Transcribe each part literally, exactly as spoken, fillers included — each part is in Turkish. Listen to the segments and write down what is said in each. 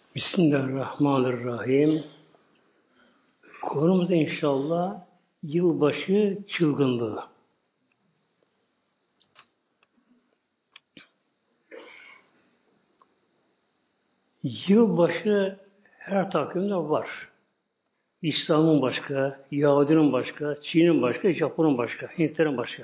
Bismillahirrahmanirrahim. Konumuz inşallah yılbaşı çılgınlığı. Yılbaşı her takvimde var. İslam'ın başka, Yahudi'nin başka, Çin'in başka, Japon'un başka, Hintlerin başka.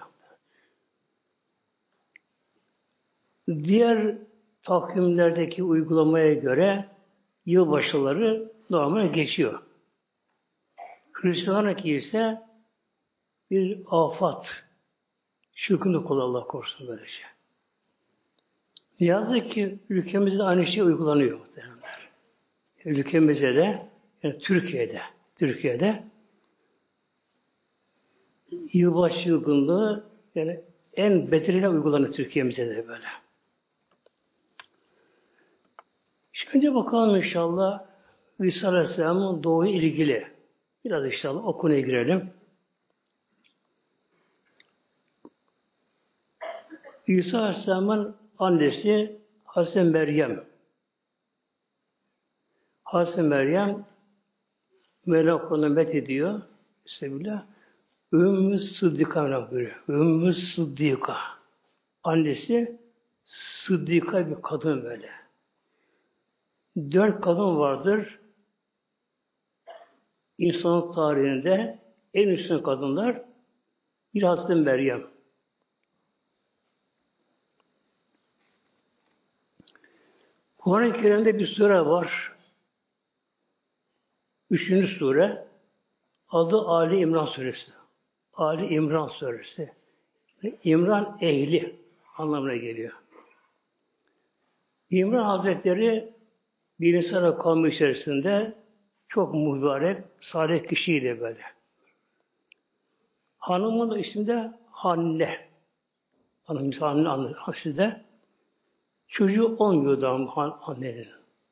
Diğer takvimlerdeki uygulamaya göre yılbaşıları normal geçiyor. Hristiyanlık ise bir afat, çılgınlık olur Allah korusun böylece. Ne yazık ki ülkemizde aynı şey uygulanıyor muhtemelenler. Ülkemizde de, yani Türkiye'de, Türkiye'de yılbaşı çılgınlığı yani en bedeliyle uygulanıyor Türkiye'mizde de böyle. Şimdi bakalım inşallah İsa Aleyhisselam'ın doğuya ilgili. Biraz inşallah o konuya girelim. İsa Aleyhisselam'ın annesi Hazreti Meryem. Hazreti Meryem Mevla konuna met ediyor. Bismillah. Ümmü Sıddika buyuruyor. Ümmü Sıddika. Annesi Sıddika bir kadın böyle. Dört kadın vardır. İnsanlık tarihinde en üstün kadınlar bir Hazreti Meryem. Kur'an-ı Kerim'de bir sure var. Üçüncü sure. Adı Ali İmran suresi. Ali İmran suresi. İmran ehli anlamına geliyor. İmran Hazretleri bir insan kavmi içerisinde çok mübarek, salih kişiydi böyle. Hanımın da ismi de Hanne. Hanım ismi Hanne annesi. Çocuğu olmuyordu annenin.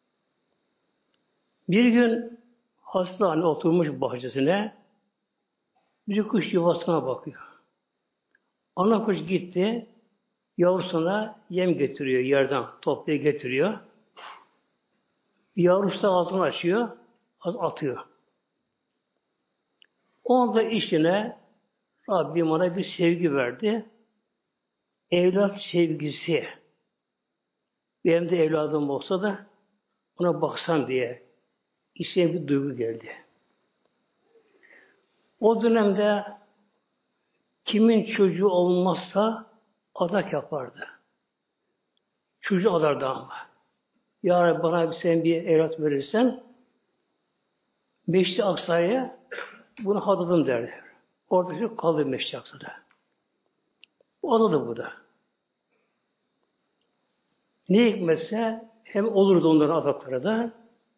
Bir gün hastane oturmuş bahçesine bir kuş yuvasına bakıyor. Ana kuş gitti, yavrusuna yem getiriyor, yerden toplayı getiriyor. Yavrusu da ağzını açıyor, az atıyor. O anda içine Rabbim ona bir sevgi verdi. Evlat sevgisi. Benim de evladım olsa da ona baksam diye içine bir duygu geldi. O dönemde kimin çocuğu olmazsa adak yapardı. Çocuğu adardı ama. Ya Rabbi bana bir sen bir evlat verirsen Meşri Aksa'ya bunu hadadım derdi. Orada çocuk kaldı Meşri Aksa'da. Adadı bu da. Ne hikmetse hem olurdu onların adakları da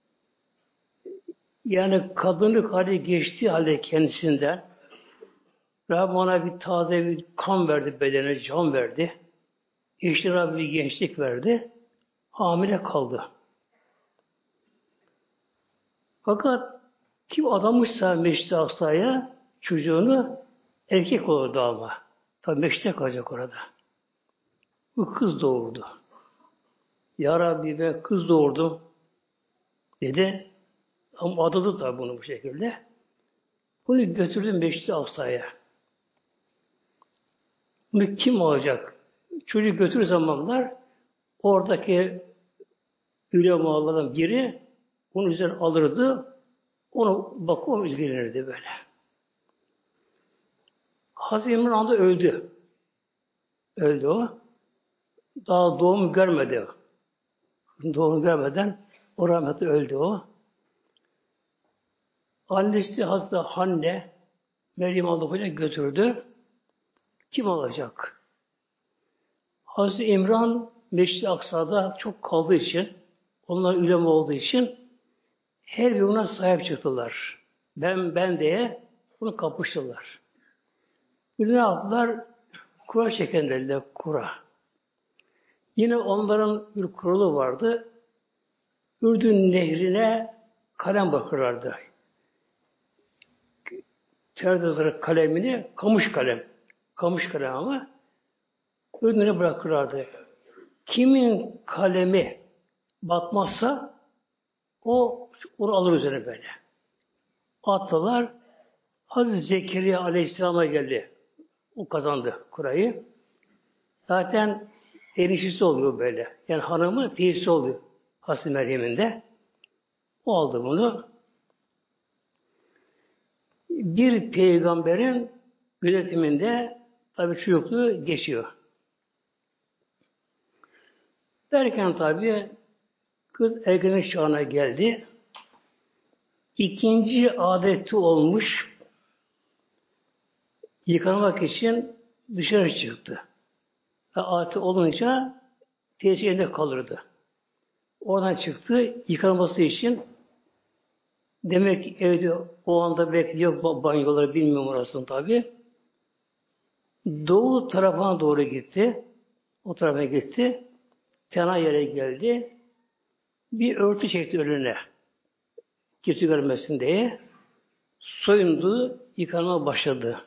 yani kadınlık hali geçtiği halde kendisinden Rabbim ona bir taze bir kan verdi bedene, can verdi. İşte Rabbim bir gençlik verdi. Hamile kaldı. Fakat kim adamışsa Meşri Aksa'ya çocuğunu erkek olurdu ama. Tabi Meşri'de kalacak orada. Bu kız doğurdu. Ya Rabbi ben kız doğurdum dedi. Ama adadı da bunu bu şekilde. Bunu götürdü Meşri Aksa'ya. Bunu kim alacak? Çocuğu götürür zamanlar oradaki ulemalardan biri onun üzerine alırdı. Onu bakıp o ilgilenirdi böyle. Hazreti İmran da öldü. Öldü o. Daha doğum görmedi. Doğum görmeden o rahmetli öldü o. Annesi Hazreti Hanne Meryem Allah'ı götürdü. Kim alacak? Hazreti İmran Meşri Aksa'da çok kaldığı için, onlar ülema olduğu için her birine sahip çıktılar. Ben ben diye bunu kapıştılar. Bir ne yaptılar? Kura çeken dediler, kura. Yine onların bir kuralı vardı. Ürdün nehrine kalem bırakırlardı. Terdizleri kalemini, kamış kalem. Kamış kalem ama Ürdün'e bırakırlardı. Kimin kalemi batmazsa O onu alır üzerine böyle. Attılar. Hazreti Zekeriya Aleyhisselam'a geldi. O kazandı kurayı. Zaten erişisi oluyor böyle. Yani hanımı teyzesi oluyor. Hazreti Meryem'in de. O aldı bunu. Bir peygamberin gözetiminde tabi çocukluğu geçiyor. Derken tabi kız ergenlik çağına geldi. İkinci adeti olmuş yıkanmak için dışarı çıktı. Ve adeti olunca teyze elinde kalırdı. Oradan çıktı yıkanması için. Demek ki evde o anda belki yok banyoları bilmiyorum orasını tabi. Doğu tarafına doğru gitti. O tarafa gitti. Tena yere geldi. Bir örtü çekti önüne. Kötü görmesin diye. Soyundu, yıkanmaya başladı.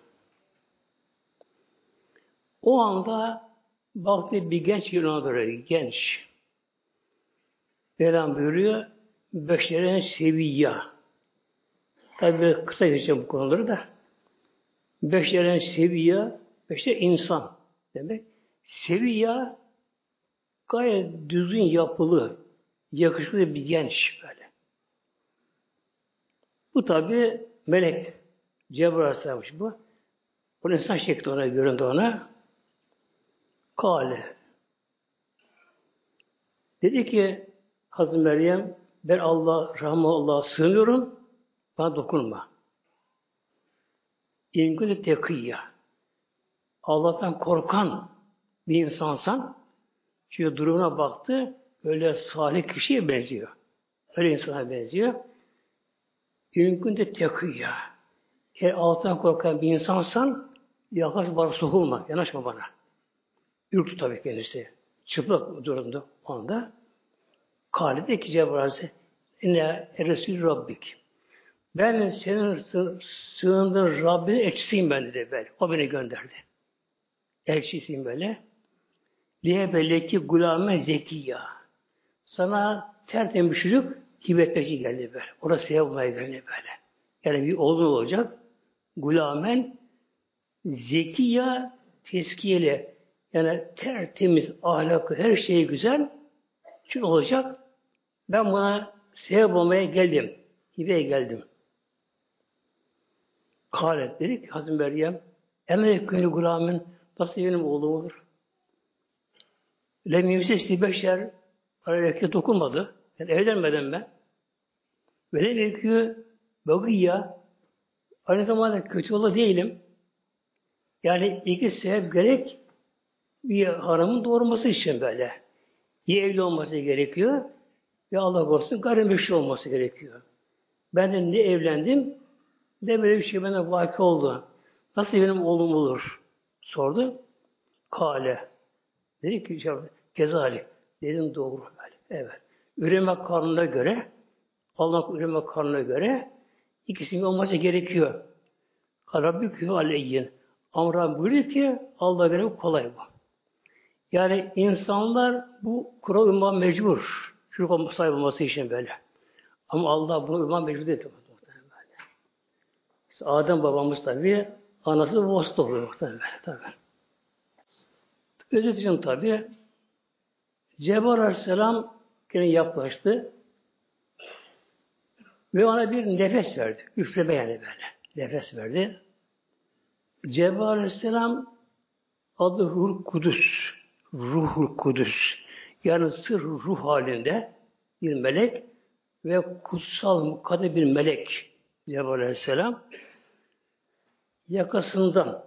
O anda baktı bir genç Yunan doğru, genç. Mevlam buyuruyor, beşlerin seviyya. Tabi kısa geçeceğim bu konuları da. Beşlerin seviyya, beşler insan demek. Seviyya gayet düzgün yapılı, yakışıklı bir genç böyle. Bu tabi melek. Cebrail Aleyhisselam'mış bu. Bu insan şekli ona göründü ona. Kale. Dedi ki Hazreti Meryem ben Allah, Rahman Allah'a sığınıyorum. Bana dokunma. İngülü tekiyya. Allah'tan korkan bir insansan çünkü durumuna baktı öyle salih kişiye benziyor. Öyle insana benziyor. İngülü tekiyya. Eğer Allah'tan korkan bir insansan yaklaş bana sokulma. Yanaşma bana. Ürktü tabii kendisi. Çıplak durumda o anda. Kâlide ki Cebrail'e inne Resul Rabbik. Ben senin sığındığın Rabbinin elçisiyim ben dedi böyle. O beni gönderdi. Elçisiyim böyle. Liye belleki gulâme zekiyya. Sana tertemiz çocuk hibetmeci geldi böyle. Orası sevmeye geldi böyle. Yani bir oğlun olacak. Gulâmen zekiyya teskiyeli. Yani tertemiz, ahlakı, her şey güzel. Çünkü olacak. Ben buna sebep olmaya geldim. Hibeye geldim. Kâlet dedi ki Hazreti Meryem emelek günü gulamin nasıl benim oğlum olur? Lem yemsesi beşer araya dokunmadı. Yani evlenmedim ben. Böyle mevkü bagıyya aynı zamanda kötü yola değilim. Yani iki sebep gerek bir hanımın doğurması için böyle. İyi evli olması gerekiyor ve Allah korusun gayrimeşru olması gerekiyor. Ben de ne evlendim ne böyle bir şey bana vaki oldu. Nasıl benim oğlum olur? Sordu. Kale. Dedi ki kezali. Dedim doğru. Böyle. Evet. Üreme kanununa göre Allah'ın üreme kanununa göre ikisinin olması gerekiyor. Rabbükü aleyhin. Ama Rabbim buyuruyor ki Allah göre kolay bu. Yani insanlar bu kural uyma mecbur. Çocuk olma sahibi olması için böyle. Ama Allah bunu uyma mecbur değil. İşte Adem babamız tabi, anası babası oluyor muhtemelen tabi. Özeteceğim tabi. Cebrail Aleyhisselam yine yaklaştı ve ona bir nefes verdi. Üfleme yani böyle. Nefes verdi. Cebrail Aleyhisselam adı Ruhul Kudüs. Ruhul Kudüs. Yani sır ruh halinde bir melek ve kutsal mukaddes bir melek Cebrail Aleyhisselam yakasından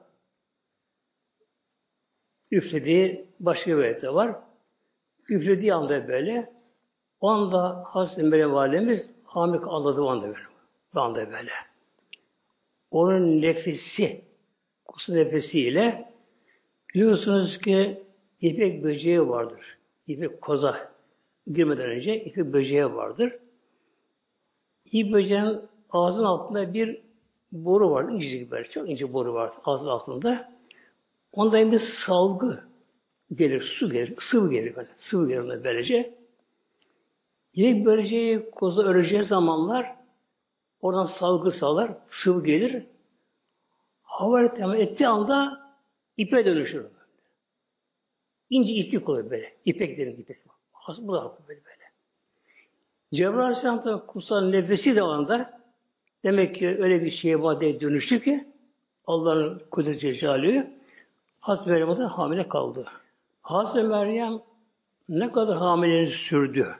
üflediği başka bir ayette var. Üflediği anda böyle o anda Hazreti Meryem Validemiz hamile anladı o anda böyle. O anda böyle. Onun nefesi kutsal nefesiyle biliyorsunuz ki ipek böceği vardır. İpek koza girmeden önce ipek böceği vardır. İpek böceğin ağzının altında bir boru var. İncecik böyle. Çok ince boru var ağzının altında. Ondan bir salgı gelir. Su gelir. Sıvı gelir böyle. Sıvı gelir böylece. Yine böleceği, koza öreceği zamanlar oradan salgı sağlar, sıvı gelir. Hava temas ettiği anda ipe dönüşür. İnce iplik olur böyle. İpek derim ipek. Bu da böyle böyle. Cebrail Aleyhisselam da kutsal nefesi de o anda demek ki öyle bir şeye vadeye dönüştü ki Allah'ın kudret-i Celaluhu Hazreti Meryem'e de hamile kaldı. Hazreti Meryem ne kadar hamileliğini sürdü?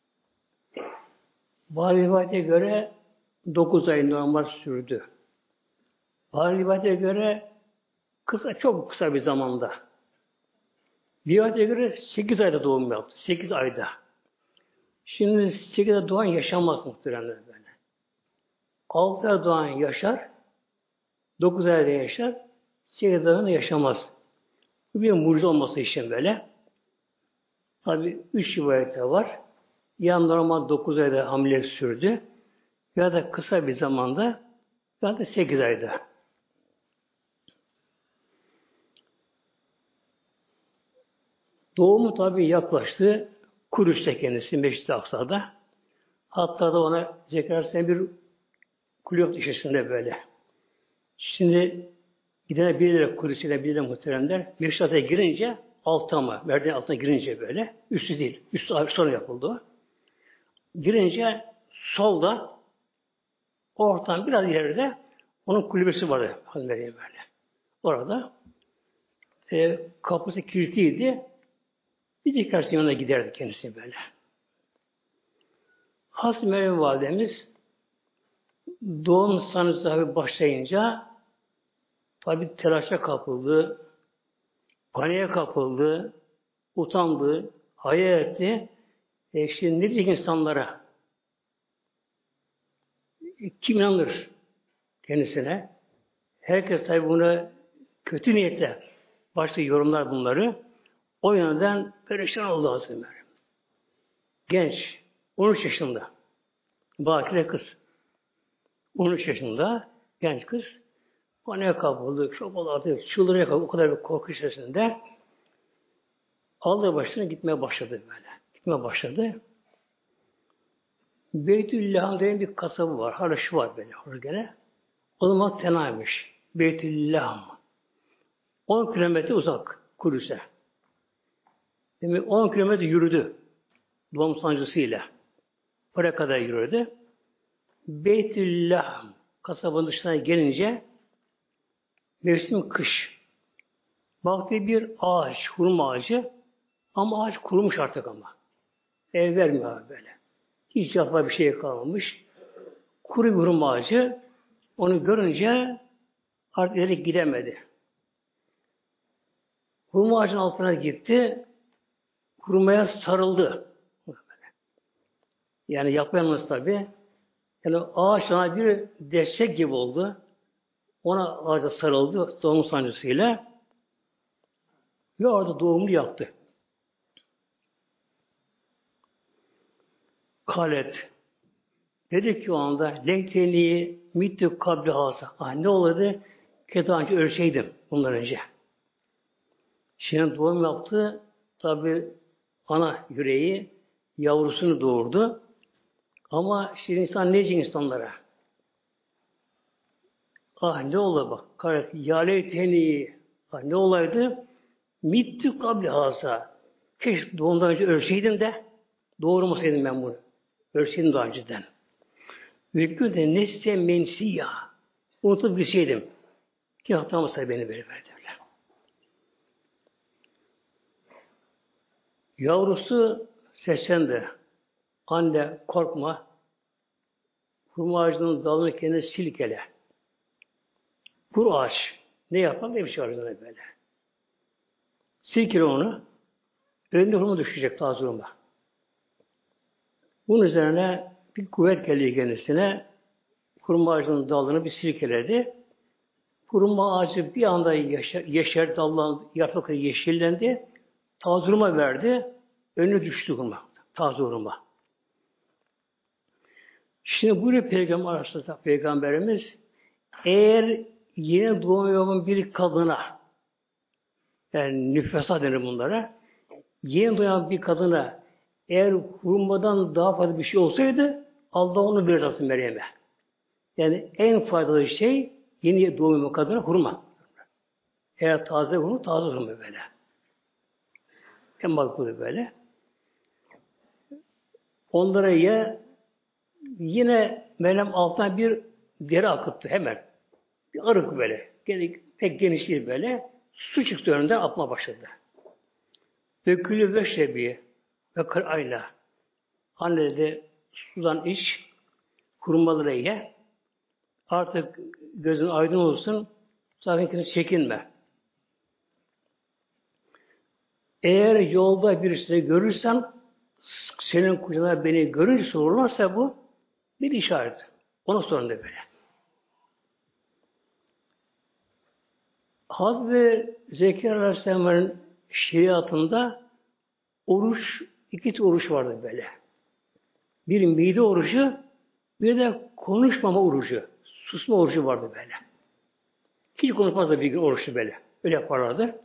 Bazı rivayete göre dokuz ay normal sürdü. Bazı rivayete göre kısa, çok kısa bir zamanda. Bir rivayete göre sekiz ayda doğum yaptı. sekiz ayda. Şimdi sekiz ayda doğan yaşamaz muhtemelen böyle. altı ayda doğan yaşar, dokuz ayda yaşar, sekiz ayda yaşamaz. Bu bir mucize olması için böyle. Tabi üç rivayete var. Ya normal dokuz ayda hamile sürdü ya da kısa bir zamanda ya da sekiz ayda. Doğumu tabi yaklaştı. Kudüs'te kendisi Meşrid-i Aksa'da. Hatta da ona Zekeriya bir kule yoktu içerisinde böyle. Şimdi gidene birileri Kudüs'üyle birileri muhteremler Meşrid'e girince altta ama merdiven altına girince böyle üstü değil. Üstü sonra yapıldı o. Girince solda ortadan biraz ileride onun kulübesi vardı. Meryem böyle. Orada e, kapısı kilitliydi. Bir çıkarsın yanına giderdi kendisi böyle. Hazreti Meryem Validemiz doğum sancısı başlayınca tabi telaşa kapıldı, paniğe kapıldı, utandı, hayal etti. E şimdi ne diyecek insanlara? E, kim inanır kendisine? Herkes tabi buna kötü niyetle başta yorumlar bunları. O yönden perişan oldu Hazreti Meryem. Genç, on üç yaşında. Bakire kız. on üç yaşında genç kız. Paniğe kapıldı, şok oldu artık, çıldırmaya kapıldı, o kadar bir korku içerisinde. Aldığı başına gitmeye başladı böyle. Gitmeye başladı. Beytüllah'ın diye bir kasabı var, hala şu var böyle, orada gene. O zaman tenaymış. Beytüllah. on kilometre uzak Kudüs'e. Demek on kilometre yürüdü. Doğum sancısıyla. Oraya kadar yürüdü. Beytüllah kasabanın dışına gelince mevsim kış. Baktı bir ağaç, hurma ağacı ama ağaç kurumuş artık ama. Ev vermiyor böyle. Hiç yapma bir şey kalmamış. Kuru bir hurma ağacı onu görünce artık ileri gidemedi. Hurma ağacının altına gitti. Hurmaya sarıldı. Yani yapmayamaz tabi. Yani ağaç ona bir destek gibi oldu. Ona ağaca sarıldı doğum sancısıyla ve orada doğumunu yaptı. Kalet. Dedi ki o anda leyteni mittü kabli hasa. Ah ne olurdu? Ki daha önce ölseydim bundan önce. Şimdi doğum yaptı. Tabi ana yüreği yavrusunu doğurdu. Ama şimdi insan ne diyecek insanlara? Ah ne olur bak. Kalet. Ya leyteni. Ah ne olaydı? Mittü kabli hasa. Keşke doğumdan önce ölseydim de doğurmasaydım ben bunu. Ölseydim daha önceden. Mümkün de nesle mensiyya. Unutup gitseydim. Ki hatamızsa beni böyle verdiler. Yavrusu seslendi. Anne korkma. Hurma ağacının dalını kendine silkele. Kuru ağaç. Ne yapar? Ne bir şey ağacına böyle. Silkele onu. Önünde hurma düşecek taze hurma. Bunun üzerine bir kuvvet geldi kendisine. Hurma ağacının dalını bir silkeledi. Hurma ağacı bir anda yeşer, yeşer dallan, yaprakları yeşillendi. Taze hurma verdi. Önüne düştü hurma. Taze hurma. Şimdi buyuruyor Peygamber arasında Peygamberimiz eğer yeni doğum yapan bir kadına yani nüfesa denir bunlara yeni doğan bir kadına Eğer hurmadan daha fazla bir şey olsaydı Allah onu verirdi aslında Meryem'e. Yani en faydalı şey yeni doğum kadına hurma. Eğer taze hurma, taze hurma böyle. En makbulü böyle. Onlara ye yine Meryem altına bir deri akıttı hemen. Bir arık böyle. Pek geniş değil böyle. Su çıktı önünden akma başladı. Dökülü ve şebi ve kırayla. Anne dedi sudan iç, hurmaları ye. Artık gözün aydın olsun, sakın kendini çekinme. Eğer yolda birisini görürsem, senin kucağına beni görünce sorulmazsa bu bir işaret. Ona sorun da böyle. Hazreti Zekeriya Aleyhisselam'ın şeriatında oruç, iki tür oruç vardı böyle. Bir mide orucu, bir de konuşmama orucu, susma orucu vardı böyle. Hiç konuşmaz da bir gün oruçlu böyle. Öyle yaparlardı.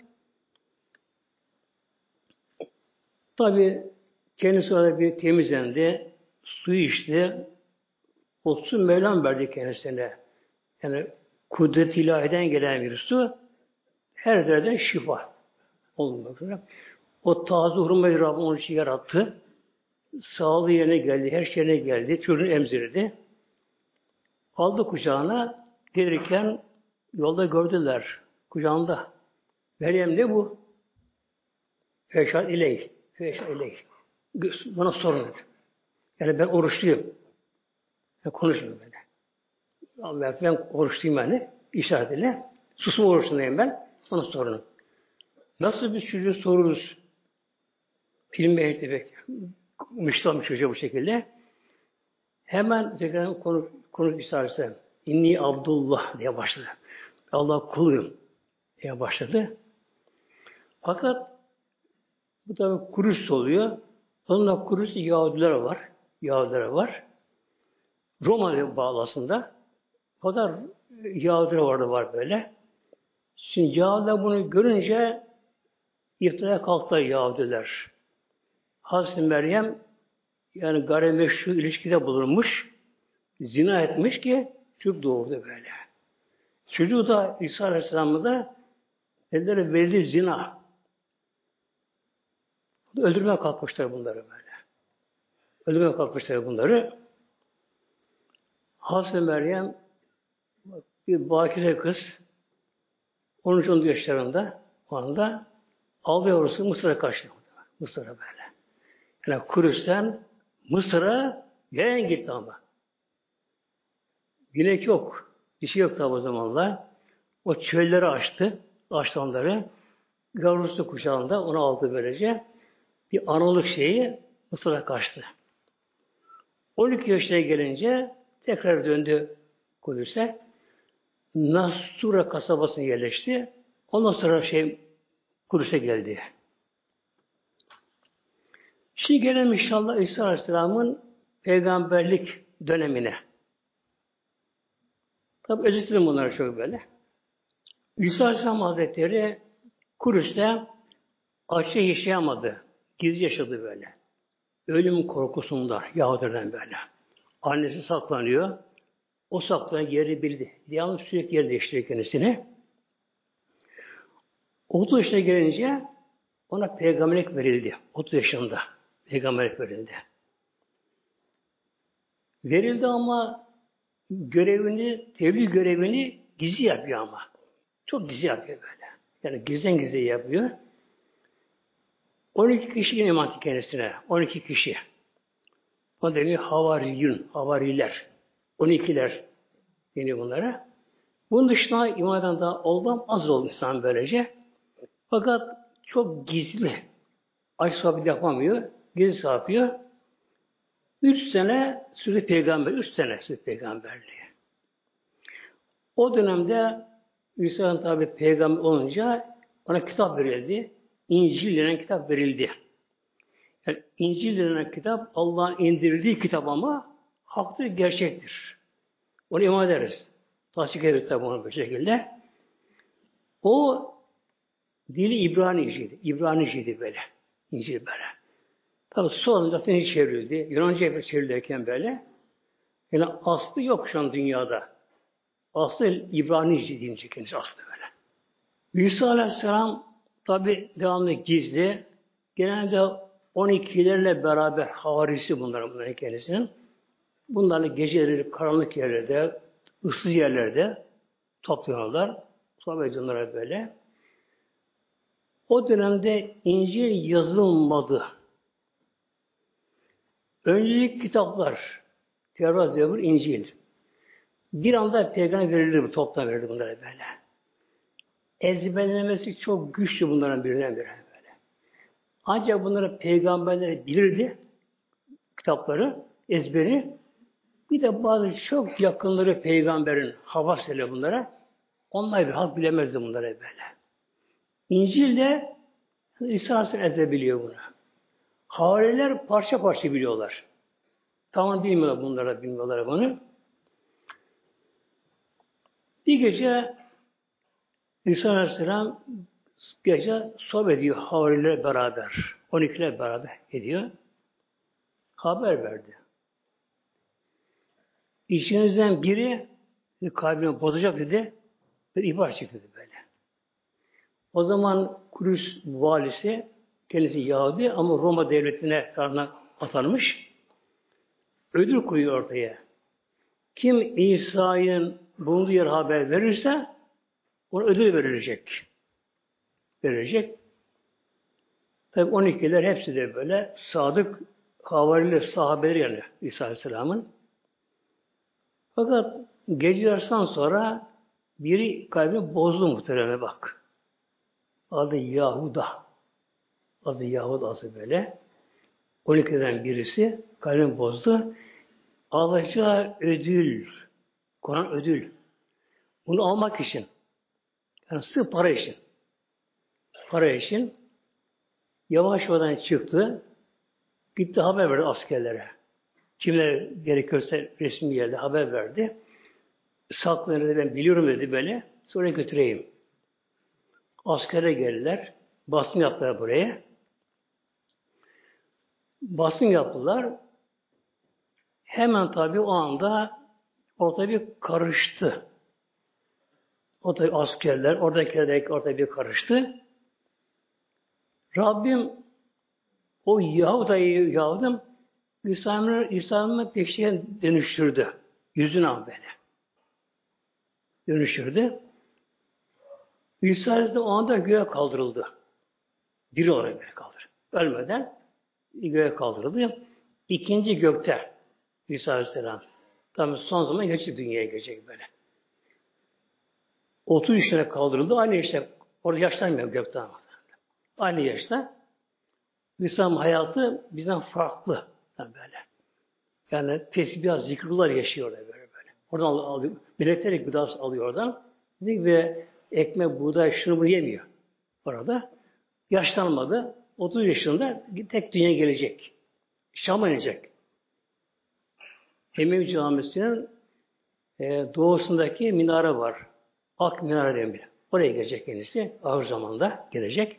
Tabi kendisi orada bir temizlendi, suyu içti, o su Mevlam verdi kendisine. Yani kudret-i ilahiden gelen bir su, her derden şifa olmak üzere. O taze hurmayı Rabbim onun için yarattı. Sağlığı yerine geldi, her şeyine geldi, çocuğunu emzirdi. Aldı kucağına, gelirken yolda gördüler, kucağında. Meryem ne bu? Feşad ileyh, feşad ileyh. Bana sorun dedi. Yani ben oruçluyum. Ben konuşmuyorum böyle. Allah ben oruçluyum yani, işaretiyle. Susma oruçluyum ben, bana sorun. Nasıl biz çocuğu soruruz? Film eğitim bek. Müslüman bir çocuğa bu şekilde. Hemen tekrar konu, konu isterse İnni Abdullah diye başladı. Allah kuluyum diye başladı. Fakat bu tabi Kurus oluyor. Onunla Kurus Yahudiler var. Yahudiler var. Roma bağlasında. Fakat Yahudiler vardı var böyle. Şimdi Yahudiler bunu görünce iftiraya kalktılar Yahudiler. Hazreti Meryem yani gayrimeşru ilişkide bulunmuş, zina etmiş ki çocuk doğurdu böyle. Çocuğu da İsa Aleyhisselam'ı da elleri verildi zina. Öldürmeye kalkmışlar bunları böyle. Öldürmeye kalkmışlar bunları. Hazreti Meryem bir bakire kız on üç on dört yaşlarında o anda aldı yavrusu Mısır'a kaçtı. Mısır'a böyle. Yani Kudüs'ten Mısır'a yayan gitti ama. Güneş yok. Bir şey yok tabi o zamanlar. O çölleri açtı. Açtı onları. Yavrusu kucağında onu aldı böylece. Bir analık şeyi Mısır'a kaçtı. on iki yaşına gelince tekrar döndü Kudüs'e. Nastura kasabasına yerleşti. Ondan sonra şey Kudüs'e geldi. Şimdi gelelim inşallah İsa Aleyhisselam'ın peygamberlik dönemine. Tabi özetledim bunları çok böyle. İsa Aleyhisselam Hazretleri Kudüs'te açık yaşayamadı. Gizli yaşadı böyle. Ölüm korkusunda Yahudilerden böyle. Annesi saklanıyor. O saklanan yeri bildi. Yalnız sürekli yer değiştiriyor kendisini. otuz yaşına gelince ona peygamberlik verildi. otuz yaşında peygamberlik verildi. Verildi ama görevini, tebliğ görevini gizli yapıyor ama. Çok gizli yapıyor böyle. Yani gizlen gizli yapıyor. on iki kişi iman etti kendisine. on iki kişi. O deniyor havariyun, havariler. on ikiler deniyor bunlara. Bunun dışında iman eden daha oldu az oldu insan böylece. Fakat çok gizli. Aç sohbet yapamıyor. Gizli yapıyor. Üç sene sürdü peygamber. Üç sene sürdü peygamberliği. O dönemde İsa'nın tabi peygamber olunca ona kitap verildi. İncil denen kitap verildi. Yani İncil denen kitap Allah'ın indirdiği kitap ama haktır, gerçektir. Onu iman ederiz. Tasdik ederiz tabi onu bu şekilde. O dili İbraniciydi. İbraniciydi böyle. İncil böyle. Tabi sonra Latince çevrildi. Yunanca çevrilirken böyle. Yani aslı yok şu an dünyada. Aslı İbranice deyince kendisi aslı böyle. İsa Aleyhisselam tabi devamlı gizli. Genelde on ikilerle beraber havarisi bunların, bunların kendisinin. Bunlarla geceleri karanlık yerlerde, ıssız yerlerde topluyorlar. Sohbet ediyorlar böyle. O dönemde İncil yazılmadı. Önceki kitaplar, Tevrat, Zebur, İncil. Bir anda peygamber verilir, bu toptan verirdi bunlara böyle. Ezberlemesi çok güçlü bunların birinden biri böyle. Ancak bunları peygamberler bilirdi, kitapları, ezberi. Bir de bazı çok yakınları peygamberin havasıyla bunlara, onlar bir halk bilemezdi bunları böyle. İncil de İsa Aleyhisselam ezber biliyor bunu. Havariler parça parça biliyorlar. Tamam bilmiyorlar bunlara, bilmiyorlar bunu. Bir gece İsa Aleyhisselam gece sohbet ediyor havarilerle beraber. on ikiler beraber ediyor. Haber verdi. İçinizden biri kalbini bozacak dedi. Bir ihbar çıktı böyle. O zaman Kudüs valisi kendisi Yahudi ama Roma devletine tarafından atanmış. Ödül koyuyor ortaya. Kim İsa'nın bulunduğu yer haber verirse ona ödül verilecek. Verilecek. Tabi on ikiler hepsi de böyle sadık havariler, sahabeleri yani İsa Aleyhisselam'ın. Fakat gece yarısından sonra biri kalbini bozdu muhtereme bak. Adı Yahuda. Adı Yahuda adı böyle. on ikiden birisi kalbini bozdu. Alacağı ödül, Kur'an ödül. Bunu almak için. Yani sırf para için. Para için yavaş yavaştan çıktı. Gitti haber verdi askerlere. Kimler gerekiyorsa resmi yerde haber verdi. Saklarını ben biliyorum dedi böyle. Sonra götüreyim. Askere geldiler. Basın yaptılar buraya. Basın yaptılar. Hemen tabii o anda orada bir karıştı. O tabii askerler, oradakiler de orada bir karıştı. Rabbim o Yahuda'yı Yahudim İsa'nın İsa'nın peşine dönüştürdü. Yüzünü al böyle. Dönüştürdü. İsa Aleyhisselam o anda göğe kaldırıldı. Diri olarak göğe kaldırıldı. Ölmeden göğe kaldırıldı. İkinci gökte İsa Aleyhisselam. Tabii son zaman geçecek, dünyaya gelecek böyle. otuz yaşına kaldırıldı. Aynı yaşta. Orada yaşlanmıyor gökten. Aynı yaşta. İsa'nın hayatı bizden farklı. Yani böyle. Yani tesbih, zikrullah yaşıyor böyle böyle. Oradan alıyor. Melekler gıdası alıyor oradan. Ve ekmek, buğday, şunu bunu yemiyor. Orada. Yaşlanmadı. otuz yaşında tek dünya gelecek. Şam'a inecek. Emevi Camisi'nin e, doğusundaki minare var. Ak minare demir. Oraya gelecek kendisi. Ağır zamanda gelecek.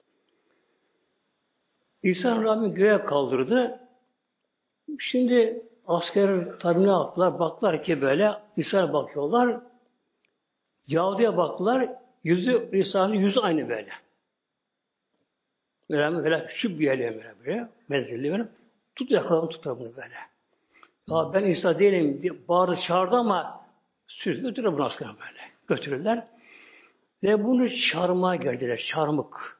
İsa Rabbim göğe kaldırdı. Şimdi asker tabi ne yaptılar? Baktılar ki böyle İsa'ya bakıyorlar. Yahudi'ye baktılar. Yüzü İsa'nın yüzü aynı böyle. Böyle böyle küçük bir yerle böyle böyle. Menzilli böyle. Tut yakaladım tutar bunu böyle. Ya ben İsa değilim diye bağırdı çağırdı ama sürdü götürür bunu asker böyle. Götürürler. Ve bunu çarmıha gerdiler. Çarmık.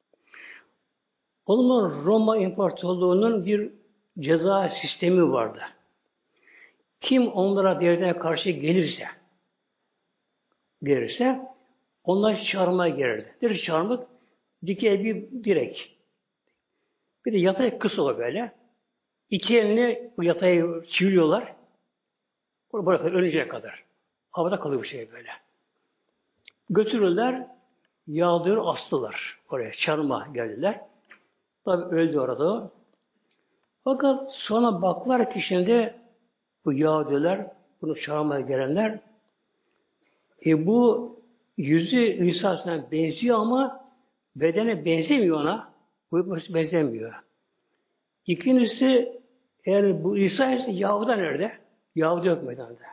O zaman Roma İmparatorluğu'nun bir ceza sistemi vardı. Kim onlara devletine karşı gelirse gelirse onlar çarmıha gelirdi. Bir çarmık dikey bir direk. Bir de yatay kısa o böyle. İki elini bu yatayı çiviliyorlar. Bunu bırakır ölünceye kadar. Havada kalıyor bu şey böyle. Götürürler, yağlıyor, astılar. Oraya çarmıha geldiler. Tabi öldü orada o. Fakat sonra baklar ki şimdi bu Yahudiler, bunu çarmıha gelenler e bu yüzü İsa'sına benziyor ama bedene benzemiyor ona. Bu benzemiyor. İkincisi eğer bu İsa ise Yahuda nerede? Yahuda yok meydanda.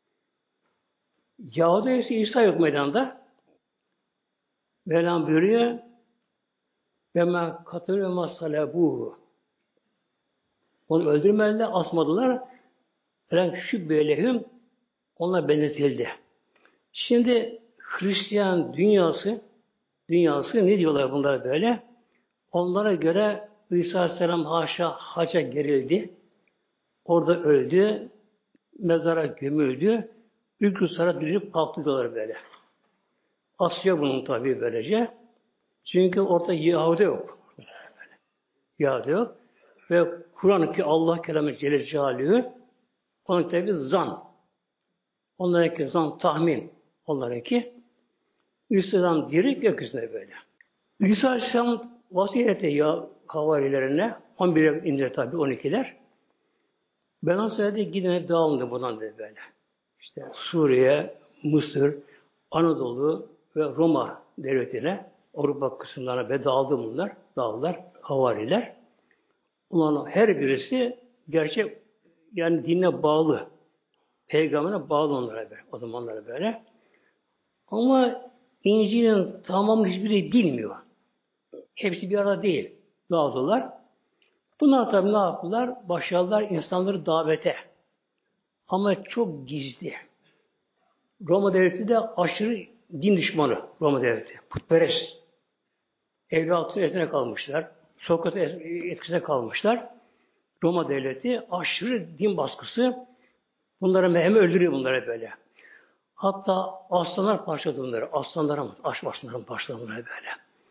Yahuda ise İsa yok meydanda. Mevlam buyuruyor ve men katılıyor masalebuhu. Onu öldürmediler, asmadılar. Falan şübbelehüm onlar benzetildi. Şimdi Hristiyan dünyası dünyası ne diyorlar bunlar böyle? Onlara göre İsa Aleyhisselam haşa haca gerildi. Orada öldü. Mezara gömüldü. Üç gün sonra dirilip kalktı diyorlar böyle. Asya bunun tabii böylece. Çünkü orada Yahudi yok. Yahudi yok. Ve Kur'an ki Allah kelamı Celle Celaluhu onun tabi zan. Onlarınki zan tahmin. Onlarınki İsa'dan diri gökyüzüne böyle. İsa Aleyhisselam vasiyete ya havarilerine on bire indir tabi on ikiler. Ben o sırada gidene dağıldı bundan dedi böyle. İşte Suriye, Mısır, Anadolu ve Roma devletine, Avrupa kısımlarına ve dağıldı bunlar. Dağıldılar, havariler. Onların her birisi gerçek yani dinle bağlı. Peygamberine bağlı onlara böyle. O zamanlara böyle. Ama İncil'in tamamı hiçbiri bilmiyor. Hepsi bir arada değil. Dağıldılar. Bunlar tabi ne yaptılar? Başladılar insanları davete. Ama çok gizli. Roma devleti de aşırı din düşmanı. Roma devleti. Putperest. Evlatın etkisine kalmışlar. Sokrat etkisine kalmışlar. Roma devleti aşırı din baskısı. Bunları hem öldürüyor bunları böyle. Hatta aslanlar parçaladı bunları. Aslanlara mı? Aş aslanların parçaladı bunları böyle.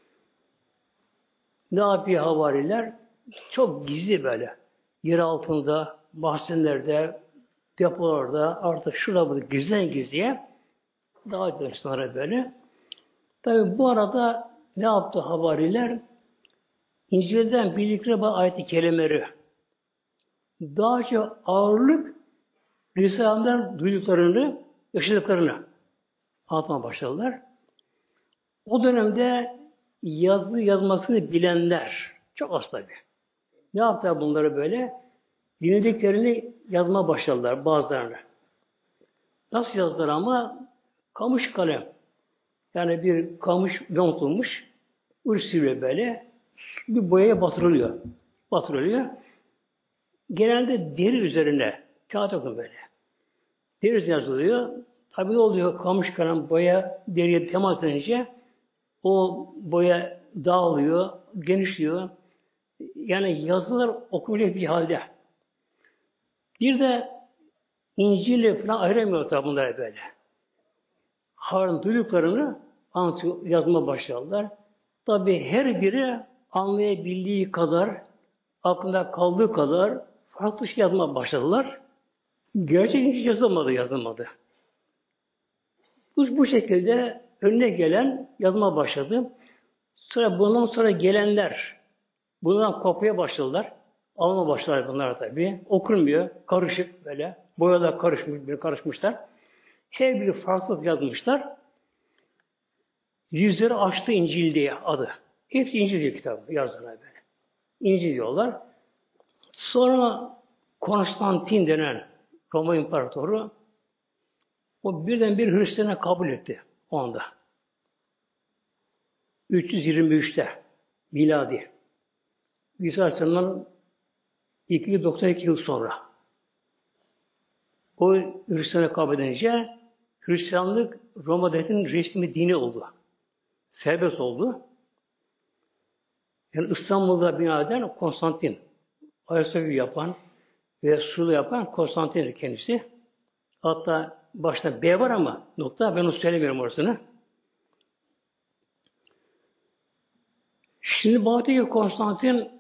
Ne yapıyor havariler? Çok gizli böyle. Yer altında, mahzenlerde, depolarda, artık şurada burada gizlen gizliye daha insanlara böyle. Tabi bu arada ne yaptı havariler? İncil'den bildikleri bazı ayet-i kerimeleri daha çok ağırlık Risale'den duyduklarını, yaşadıklarını anlatmaya başladılar. O dönemde yazı yazmasını bilenler çok az tabi. Ne yaptılar bunları böyle? Dinlediklerini yazmaya başladılar bazılarını. Nasıl yazdılar ama? Kamış kalem. Yani bir kamış yontulmuş, uç sivri böyle bir boyaya batırılıyor. Batırılıyor. Genelde deri üzerine kağıt okun böyle. Deri üzerine yazılıyor. Tabii ne oluyor? Kamış kalem boya deriye temas edince o boya dağılıyor, genişliyor. Yani yazılar okunacak bir halde. Bir de İncil'i falan ayıramıyor tabi bunlar böyle. Harun duyduklarını anlatıyor, yazmaya başladılar. Tabi her biri anlayabildiği kadar, aklında kaldığı kadar farklı şey yazmaya başladılar. Gerçek hiç yazılmadı, yazılmadı. Bu, bu şekilde önüne gelen yazmaya başladı. Sonra bundan sonra gelenler bundan kopya başladılar. Alma başladılar bunlar tabi. Okunmuyor, karışık böyle. Boyalar karışmış, bir karışmışlar. Her biri farklı yazmışlar. Yüzleri açtı İncil diye adı. Hepsi İncil diye kitabı yazdılar böyle. İncil diyorlar. Sonra Konstantin denen Roma İmparatoru o birden bir Hristiyan'a kabul etti o anda. üç yüz yirmi üçte miladi. İsa Aleyhisselam'dan iki yüz doksan iki yıl sonra. O Hristiyan'a kabul edince Hristiyanlık Roma devletinin resmi dini oldu. Serbest oldu. Yani İstanbul'da bina eden Konstantin. Ayasofya'yı yapan ve Sulu yapan Konstantin kendisi. Hatta başta B var ama nokta ben onu söylemiyorum orasını. Şimdi Batı'ya Konstantin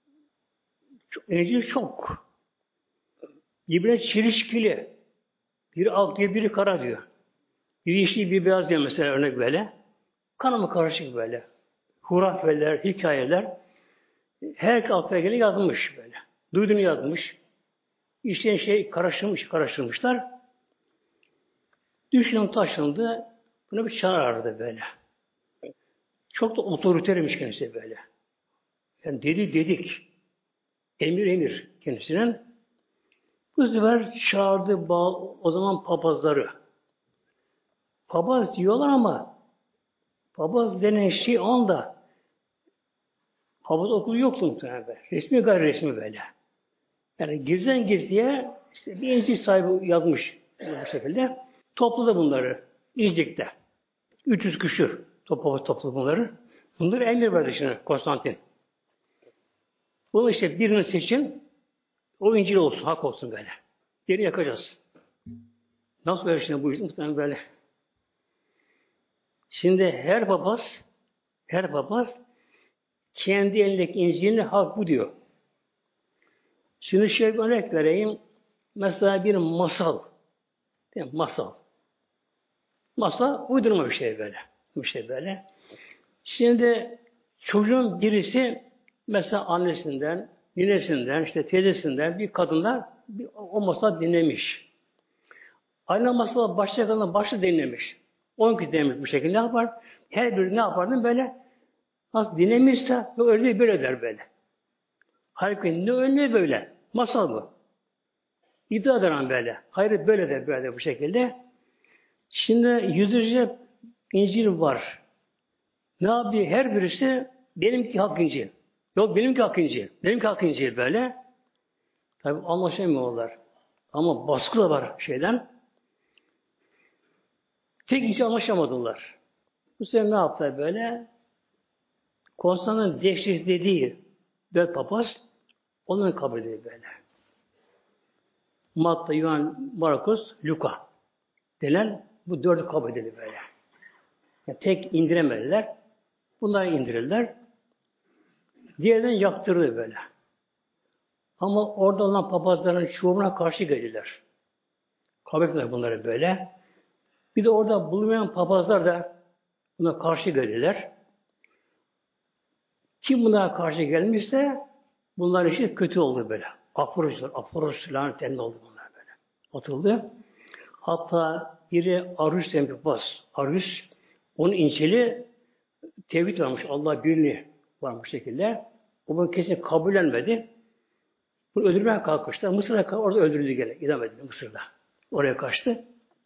İncil çok. Birbirine çelişkili. Biri ak diyor, biri kara diyor. Biri yeşil, biri beyaz diyor mesela örnek böyle. Kanımı karışık böyle. Hurafeler, hikayeler. Her aklına geleni yazmış böyle. Duyduğunu yazmış. İşte şey karıştırmış, karıştırmışlar. Düşünün taşındı. Buna bir çağrı aradı böyle. Çok da otoritermiş kendisi böyle. Yani dedi dedik. Emir emir kendisinin. Bu sefer çağırdı bağ, o zaman papazları. Papaz diyorlar ama papaz denen şey anda papaz okulu yoktu muhtemelen. Resmi gayri resmi böyle. Yani gizden gizliye işte bir İncil sahibi yazmış bu şekilde. Topladı bunları İznik'te. üç yüz küsur topladı topladı bunları. Bunları emir verdi şimdi Konstantin. Bunu işte birini seçin, o İncil olsun, hak olsun böyle. Geri yakacağız. Nasıl böyle şimdi bu iş muhtemelen böyle. Şimdi her papaz, her papaz kendi elindeki İncil'in hak bu diyor. Şimdi şöyle bir örnek vereyim. Mesela bir masal. Değil mi? Masal. Masal uydurma bir şey böyle. Bir şey böyle. Şimdi çocuğun birisi mesela annesinden, ninesinden, işte teyzesinden bir kadınlar bir, o masal dinlemiş. Aynı masal başka kadınlar başta dinlemiş. On kişi dinlemiş bu şekilde ne yapar? Her biri ne yapardı böyle? Nasıl dinlemişse öyle değil, böyle der böyle. Halbuki ne öyle ne böyle. Masal bu. İddia eden böyle. Hayır böyle de böyle de bu şekilde. Şimdi yüzlerce İncil var. Ne yapıyor? Her birisi benimki hak İncil. Yok benimki hak İncil. Benimki hak İncil böyle. Tabi anlaşamıyorlar. Ama baskı da var şeyden. Tek hiç anlaşamadılar. Bu sefer ne yaptılar böyle? Konstantin Deşris dediği dört papaz onların kabul ediyor böyle. Matta, Yuhan, Markus, Luka denen bu dördü kabul edildi böyle. Yani tek indiremediler. Bunları indirirler. Diğerinden yaktırdı böyle. Ama orada olan papazların çoğuna karşı geldiler. Kabul ettiler bunları böyle. Bir de orada bulunmayan papazlar da buna karşı geldiler. Kim bunlara karşı gelmişse bunlar işi kötü oldu böyle. Aporoslar, aporos lanetlerinde oldu bunlar böyle. Atıldı. Hatta biri Arus diye bir papaz. Arus, onun İncil'i tevhid varmış. Allah birliği var bu şekilde. O bunu kesin kabullenmedi. Bunu öldürmeye kalkıştı. Mısır'da orada öldürüldü gene. İdam edildi Mısır'da. Oraya kaçtı.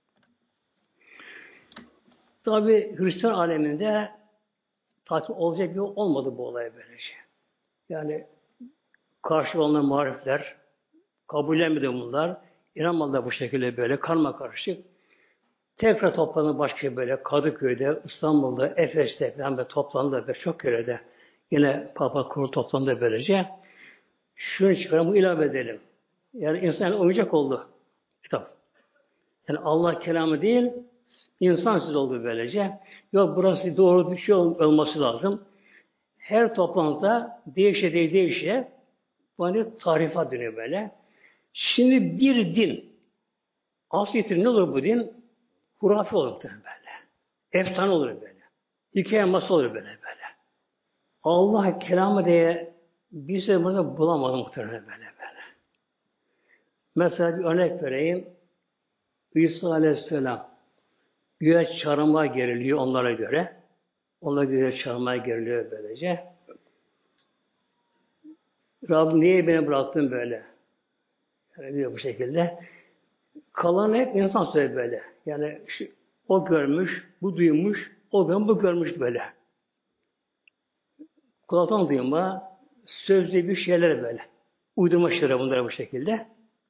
Tabi Hristiyan aleminde takip olacak bir olmadı bu olay böylece. Yani karşı olanlar muharifler, kabullenmedi bunlar. İnanmadılar bu şekilde böyle karma karışık. Tekrar toplandı başka böyle Kadıköy'de, İstanbul'da, Efes'te falan böyle toplandı ve çok yerde yine Papa Kurulu toplandı böylece. Şunu çıkaralım, bu ilave edelim. Yani insan yani oyuncak oldu kitap. Yani Allah kelamı değil, insan siz oldu böylece. Yok burası doğru bir şey olması lazım. Her toplantıda değişe değil değişe bu hani tarifat dönüyor böyle. Şimdi bir din asıl itibariyle ne olur bu din? Hurafe olur böyle. Efsane olur böyle. Hikaye masal olur böyle böyle. Allah kelamı diye bir şey bunu bulamadım muhtemelen böyle böyle. Mesela bir örnek vereyim. İsa Aleyhisselam güya çarmıha geriliyor onlara göre. Onlara göre çarmıha geriliyor böylece. Rabbim niye beni bıraktın böyle? Yani diyor bu şekilde. Kalan hep insan söylüyor böyle. Yani şu, o görmüş, bu duymuş, o görmüş, bu görmüş böyle. Kulaktan duyma, sözlü bir şeyler böyle. Uydurma şeyler bunlar bu şekilde.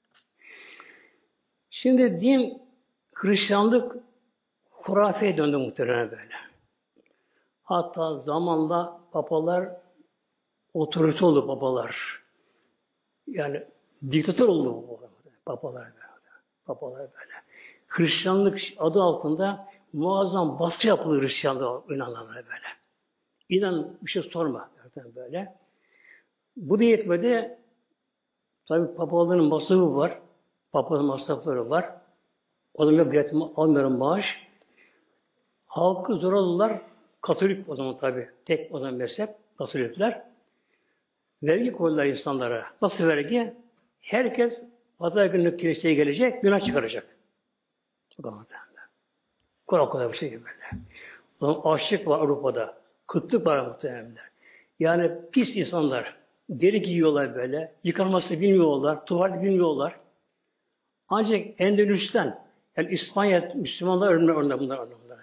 Şimdi din, Hristiyanlık hurafeye döndü muhtemelen böyle. Hatta zamanla papalar otorite oldu papalar. Yani diktatör oldu papalar böyle. Papalar böyle. Hristiyanlık adı altında muazzam baskı yapılır Hristiyanlığa inananlara böyle. İnan bir şey sorma böyle. Bu da yetmedi. Tabi papalığın masrafı var. Papalığın masrafları var. O zaman yok yönetim almıyorum maaş. Halkı zor alırlar. Katolik o zaman tabi. Tek o zaman mezhep. Katolikler. Vergi koydular insanlara. Nasıl vergi? Herkes pazar günü kiliseye gelecek, günah çıkaracak. Çok anlatamam. Kolay kolay bir şey gibi böyle. Açlık var Avrupa'da. Kıtlık var muhtemelen. Yani pis insanlar. deri giyiyorlar böyle. Yıkanmasını bilmiyorlar. Tuvalet bilmiyorlar. Ancak Endülüs'ten, yani İspanya Müslümanlar örneğin bunlar, bunlar böyle.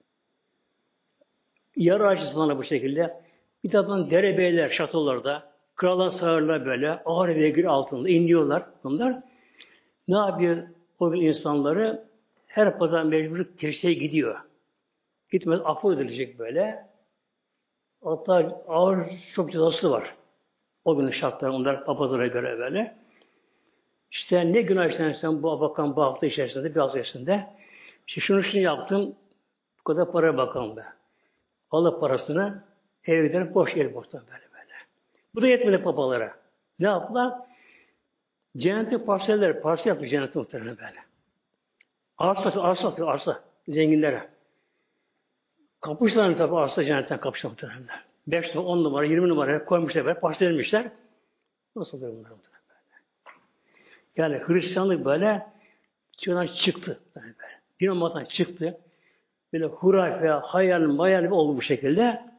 Yarı açısından bu şekilde. Bir taraftan derebeyler, şatolarda, krallar saraylar böyle, ağır vergi altında iniyorlar bunlar. Ne yapıyor o gün insanları? Her pazar mecbur kiliseye gidiyor. Gitmez affı edilecek böyle. Hatta ağır çok cezası var. O günün şartları onlar papazlara göre böyle. İşte ne günah işlersen bu bakan bu hafta içerisinde bir hafta içerisinde işte şunu şunu yaptım bu kadar para bakalım be. Allah parasını eve giderek boş el boştan böyle böyle. Bu da yetmedi papalara. Ne yaptılar? Cenneti parseller, parsel yaptı cenneti muhtemelen böyle. Arsa, arsa atıyor, arsa. Zenginlere. Kapıştılar tabi arsa cennetten kapıştılar muhtemelen. Beş numara, on numara, yirmi numara koymuşlar böyle, parsellemişler. Nasıl oluyor bunlar muhtemelen böyle? Yani Hristiyanlık böyle şuradan çıktı. Yani böyle. Dinamatan çıktı. Böyle hurafe, hayal, mayal oldu bu şekilde.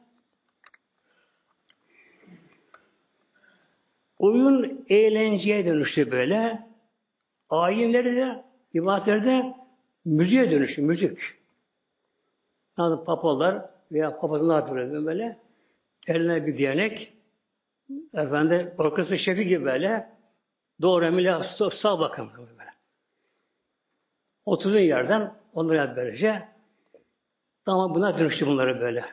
Oyun eğlenceye dönüştü böyle. Ayinleri de, ibadetleri de müziğe dönüştü, müzik. Yani papalar veya papazın ne yapıyor böyle? Eline bir diyanek, efendi, orkestra şefi gibi böyle, doğru emile sağ bakın böyle. Oturduğun yerden onlara böylece, tamam buna dönüştü bunları böyle.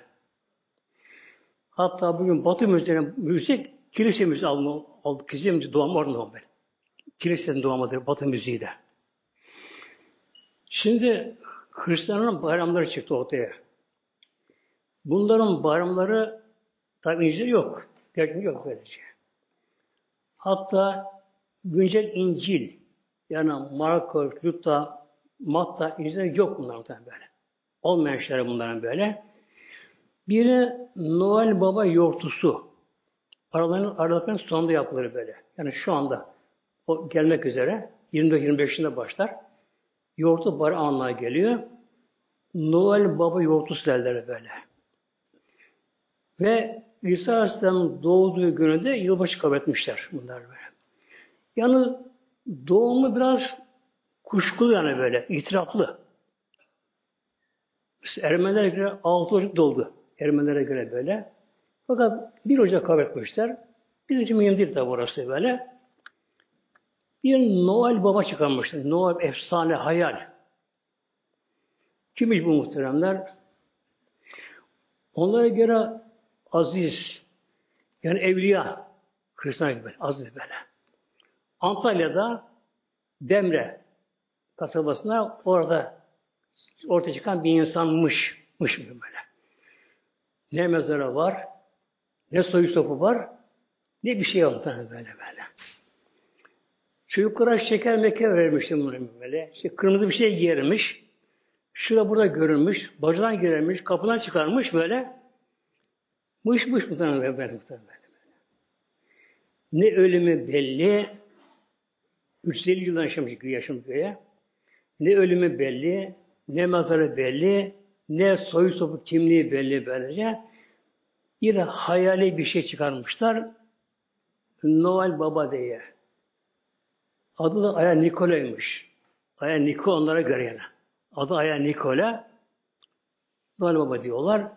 Hatta bugün Batı müziğinin müzik, kilise müziği aldı, aldı kilise müziği doğum oradan böyle. Kilisenin doğamadır Batı müziği de. Şimdi Hristiyanların bayramları çıktı ortaya. Bunların bayramları tabi İncil'de yok. Gerçekten yok böylece. Hatta güncel İncil yani Marko, Luka, Matta, İncil'de yok bunlardan böyle. Olmayan şeyler bunların böyle. Biri Noel Baba yortusu. Aralarının, aralarının sonunda yapılır böyle. Yani şu anda o gelmek üzere yirmi dört yirmi beşinde başlar. Yoğurtu bar anlamına geliyor. Noel Baba yoğurtusu derler böyle. Ve İsa Aleyhisselam'ın doğduğu günü de yılbaşı kabul etmişler bunlar böyle. Yalnız doğumu biraz kuşkulu yani böyle, itiraflı. Ermenilere göre altı Ocak doldu. Ermenilere göre böyle. Fakat bir Ocak kabul etmişler. Bizim için mühim değil tabi orası böyle. Bir Noel Baba çıkarmışlar. Noel efsane, hayal. Kimmiş bu muhteremler? Onlara göre aziz, yani evliya, Hristiyan gibi, aziz böyle. Antalya'da Demre kasabasında orada ortaya çıkan bir insanmış, mış böyle. Ne mezarı var, ne soyu sopu var, ne bir şey yok böyle böyle. Çocuklara şeker meker vermiştim bunu böyle. İşte kırmızı bir şey giyermiş. Şurada burada görünmüş, bacadan girermiş, kapıdan çıkarmış böyle. Mış mış muhtemelen böyle, böyle, böyle. Ne ölümü belli, üç yüz elli yıldan yaşamış yaşamış göğe. Ne ölümü belli, ne mezarı belli, ne soyu sopu kimliği belli böylece. Yine hayali bir şey çıkarmışlar. Noel Baba diye. Adı da Aya Nikola'ymış. Aya Niko onlara göre yani. Adı Aya Nikola. Noel Baba diyorlar.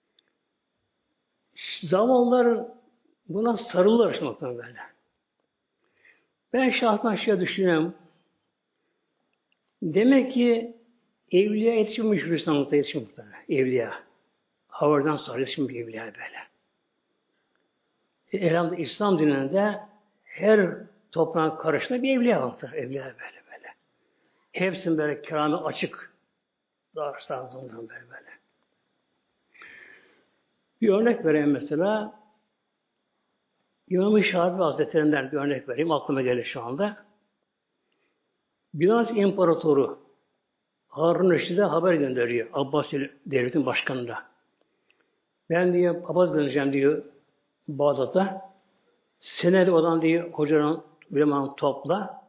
Zamanlar buna sarılır muhtemelen böyle. Ben şahsen şöyle düşünüyorum. Demek ki evliya yetişmiş Hristiyanlıkta yetişmiş muhtemelen. Evliya. Havardan sonra yetişmiş evliya böyle. E, elhamdülillah İslam dininde her toprağın karışına bir evliya vardır. Evliya böyle böyle. Hepsinin böyle keramı açık. Daha sağlığından böyle böyle. Bir örnek vereyim mesela. İmam-ı Şafii Hazretlerinden bir örnek vereyim. Aklıma gelir şu anda. Bizans İmparatoru Harun Reşid'e haber gönderiyor. Abbasi devletin başkanına. Ben diye papaz göndereceğim diyor Bağdat'a. Senede olan diye hocanın ulemanın topla.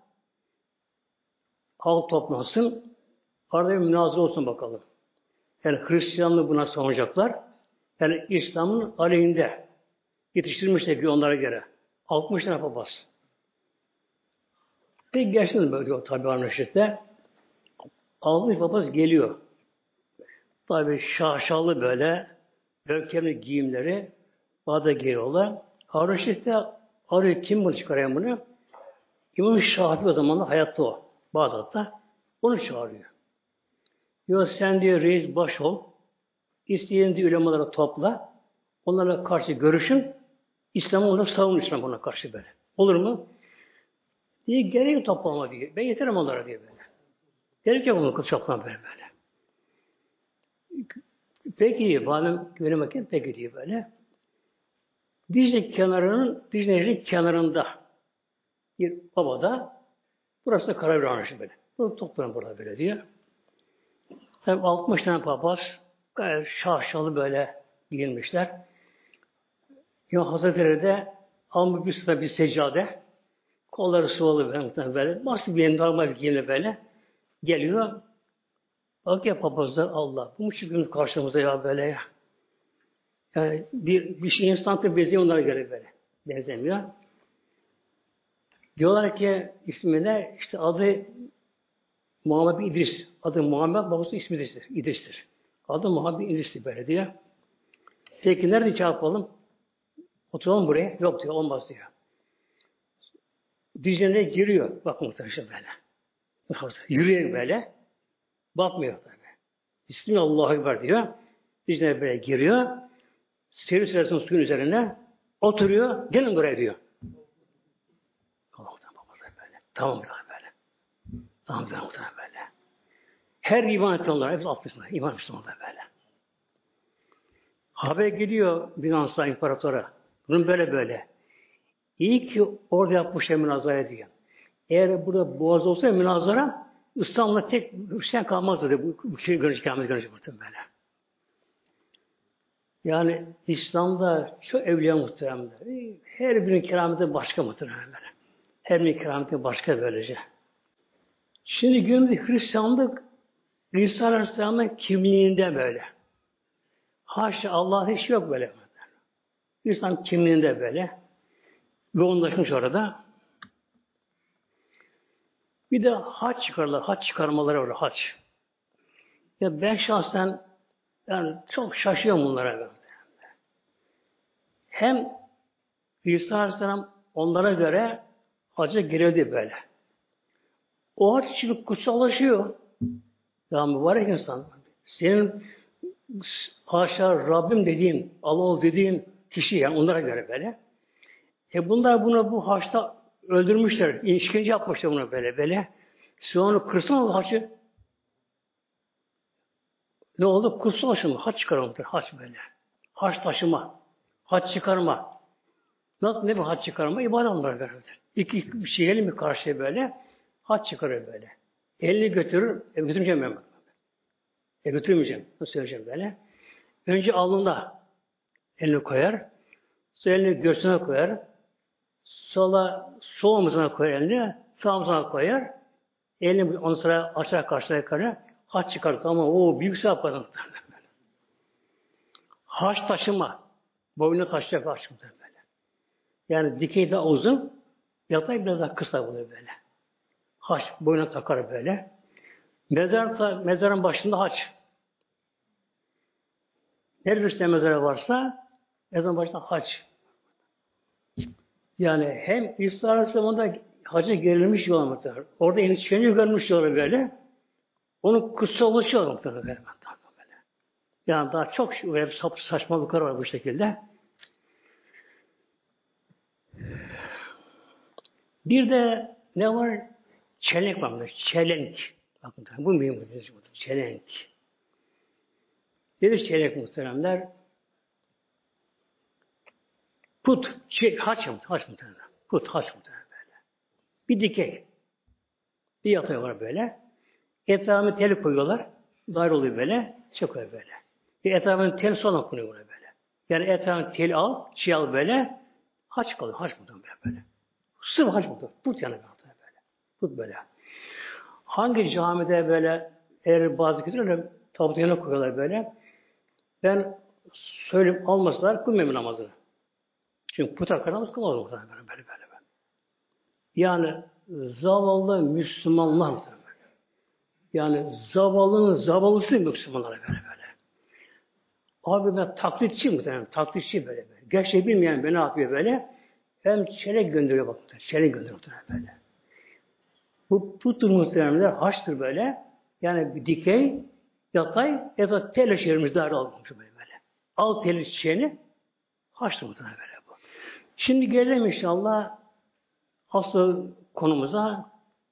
Halk toplansın. Arada bir münazara olsun bakalım. Yani Hristiyanlığı buna savunacaklar. Yani İslam'ın aleyhinde yetiştirmişler ki onlara göre. altmış tane papaz. Peki gerçekten böyle diyor tabi Arnaşit'te. altmış papaz geliyor. Tabi şaşalı böyle görkemli giyimleri Bağdat'a geliyorlar. Arnaşit'te arıyor kim bunu çıkarıyor bunu? İmam Şafii o zaman da hayatta o. Bağdat'ta. Onu çağırıyor. Diyor sen diyor reis baş ol. İsteyen diyor ulemaları topla. Onlarla karşı görüşün. İslam'ı olarak savun İslam ona karşı böyle. Olur mu? Diye gerek toplama diyor. Ben yeterim onlara diye böyle. Gerek yok onu toplama böyle böyle. Peki madem güvenim bakayım peki diyor böyle. Dicle kenarının, Dicle Nehri'nin kenarında bir babada burası da karar vermiş böyle. Bunu toplanın burada böyle diyor. Hem altmış tane papaz gayet şaşalı böyle giyinmişler. İmam Hazretleri de almış bir sıra bir seccade, kolları sıvalı böyle, böyle basit bir normal bir giyimle böyle geliyor. Bak ya papazlar Allah, bu mu çıkıyor karşımıza ya böyle ya. Yani bir, bir şey insan tabi benziyor onlara göre böyle. Benzemiyor. Diyorlar ki ismine işte adı Muhammed bin İdris. Adı Muhammed, babası ismi İdris'tir. İdris'tir. Adı Muhammed bin İdris'tir böyle diyor. Peki nerede cevap alalım? Oturalım buraya. Yok diyor, olmaz diyor. Dicle'ne giriyor. Bak muhtemelen böyle. Yürüyor böyle. Bakmıyor tabi. Bismillahü Ekber diyor. Dicle'ne böyle giriyor. Seri sırasının suyun üzerine oturuyor. Gelin buraya diyor. Allah'tan babası böyle. Tamam böyle. Tamam tamam böyle. Her iman eten onlar hepsi altmış Müslüman. İman Müslümanlar böyle. Haber gidiyor Bizans'a imparatora. Bunun böyle böyle. İyi ki orada yapmışlar münazara diyor. Eğer burada boğaz olsa münazara İslam'la tek Hristiyan kalmazdı diyor. Bu, bu şey görünce kalmaz görünce böyle. Yani İslam'da çok evliya muhteremler. Her birinin kerameti başka muhteremler. Her birinin kerameti başka böylece. Şimdi günümüzde Hristiyanlık İsa Aleyhisselam'ın kimliğinde böyle. Haşa Allah'ın hiç yok böyle. İslam kimliğinde böyle. Yoğunlaşmış orada. Bir de haç çıkarırlar. Haç çıkarmaları var. Haç. Ya ben şahsen yani çok şaşıyorum bunlara. Hem İsa Aleyhisselam onlara göre hacca girildi böyle. O haç için kutsallaşıyor. Ya mübarek insan. Senin haşa Rabbim dediğin, Allah dediğin kişi yani onlara göre böyle. E bunlar bunu bu haçta öldürmüşler. İşkence yapmışlar buna böyle böyle. Sonra kırsın o haçı. Ne oldu? Kutsal aşımı. Haç çıkarmaktır. Haç böyle. Haç taşıma. Haç çıkarma. Nasıl ne bir haç çıkarma? İbadet onlara göre. İki, iki bir şey mi karşıya böyle. Haç çıkarır böyle. Elini götürür. E, götürmeyeceğim ben. E götürmeyeceğim. Nasıl söyleyeceğim böyle. Önce alnına elini koyar. Sonra elini göğsüne koyar. Sola, sol omuzuna koyar elini. Sağ omuzuna koyar. Elini ondan sonra açar karşıya yukarı. Haç çıkarır. Ama o büyük sevap kazanır. Haç taşıma. Boynu taşıyacak haç böyle. Yani dikey daha uzun. Yatay biraz daha kısa oluyor böyle. Haç boyuna takar böyle. Mezar da, mezarın başında haç. Neredeyse mezarı varsa mezarın başında haç. Yani hem İsa Aleyhisselam'da hacca gerilmiş yol muhtemelen. Orada endişeni görmüş yolu böyle. Onun kutsal oluşu yolu muhtemelen böyle. Yani daha çok böyle saçmalıklar var bu şekilde. Bir de ne var? Çelenk var. Çelenk. Bakın bu mühim. Çelenk. Nedir çelenk muhteremler? Put, şey, haç mı? Haç muhteremler. Put, haç muhteremler böyle. Bir dikey. Bir yatay var böyle. Etrafına tel koyuyorlar. Daire oluyor böyle. Şey koyuyor böyle. Bir etrafına tel sonra konuyor buna böyle. Yani etrafına tel al, çiğ al böyle. Haç kalıyor. Haç muhteremler böyle. Sırf haç muhteremler. Put yani böyle. Put böyle. Hangi camide böyle eğer bazı kişiler tabut yanına koyuyorlar böyle. Ben söyleyeyim almasalar kılmıyorum namazını. Çünkü puta kadar kalmadı muhtemelen böyle böyle böyle. Yani zavallı Müslümanlar muhtemelen. Yani zavallının zavallısı Müslümanlar böyle böyle. Abi ben taklitçi muhtemelen. Taklitçi böyle böyle. Gerçeği bilmeyen ben ne yapıyor böyle? Hem çelenk gönderiyor bak muhtemelen. Çelenk gönderiyor muhtemelen böyle. Bu puttur muhtemelenler haçtır böyle. Yani bir dikey, yatay ya da tel çevirmiş daire almış böyle böyle. Al tel çiçeğini haçtır muhtemelen böyle bu. Şimdi gelelim inşallah asıl konumuza.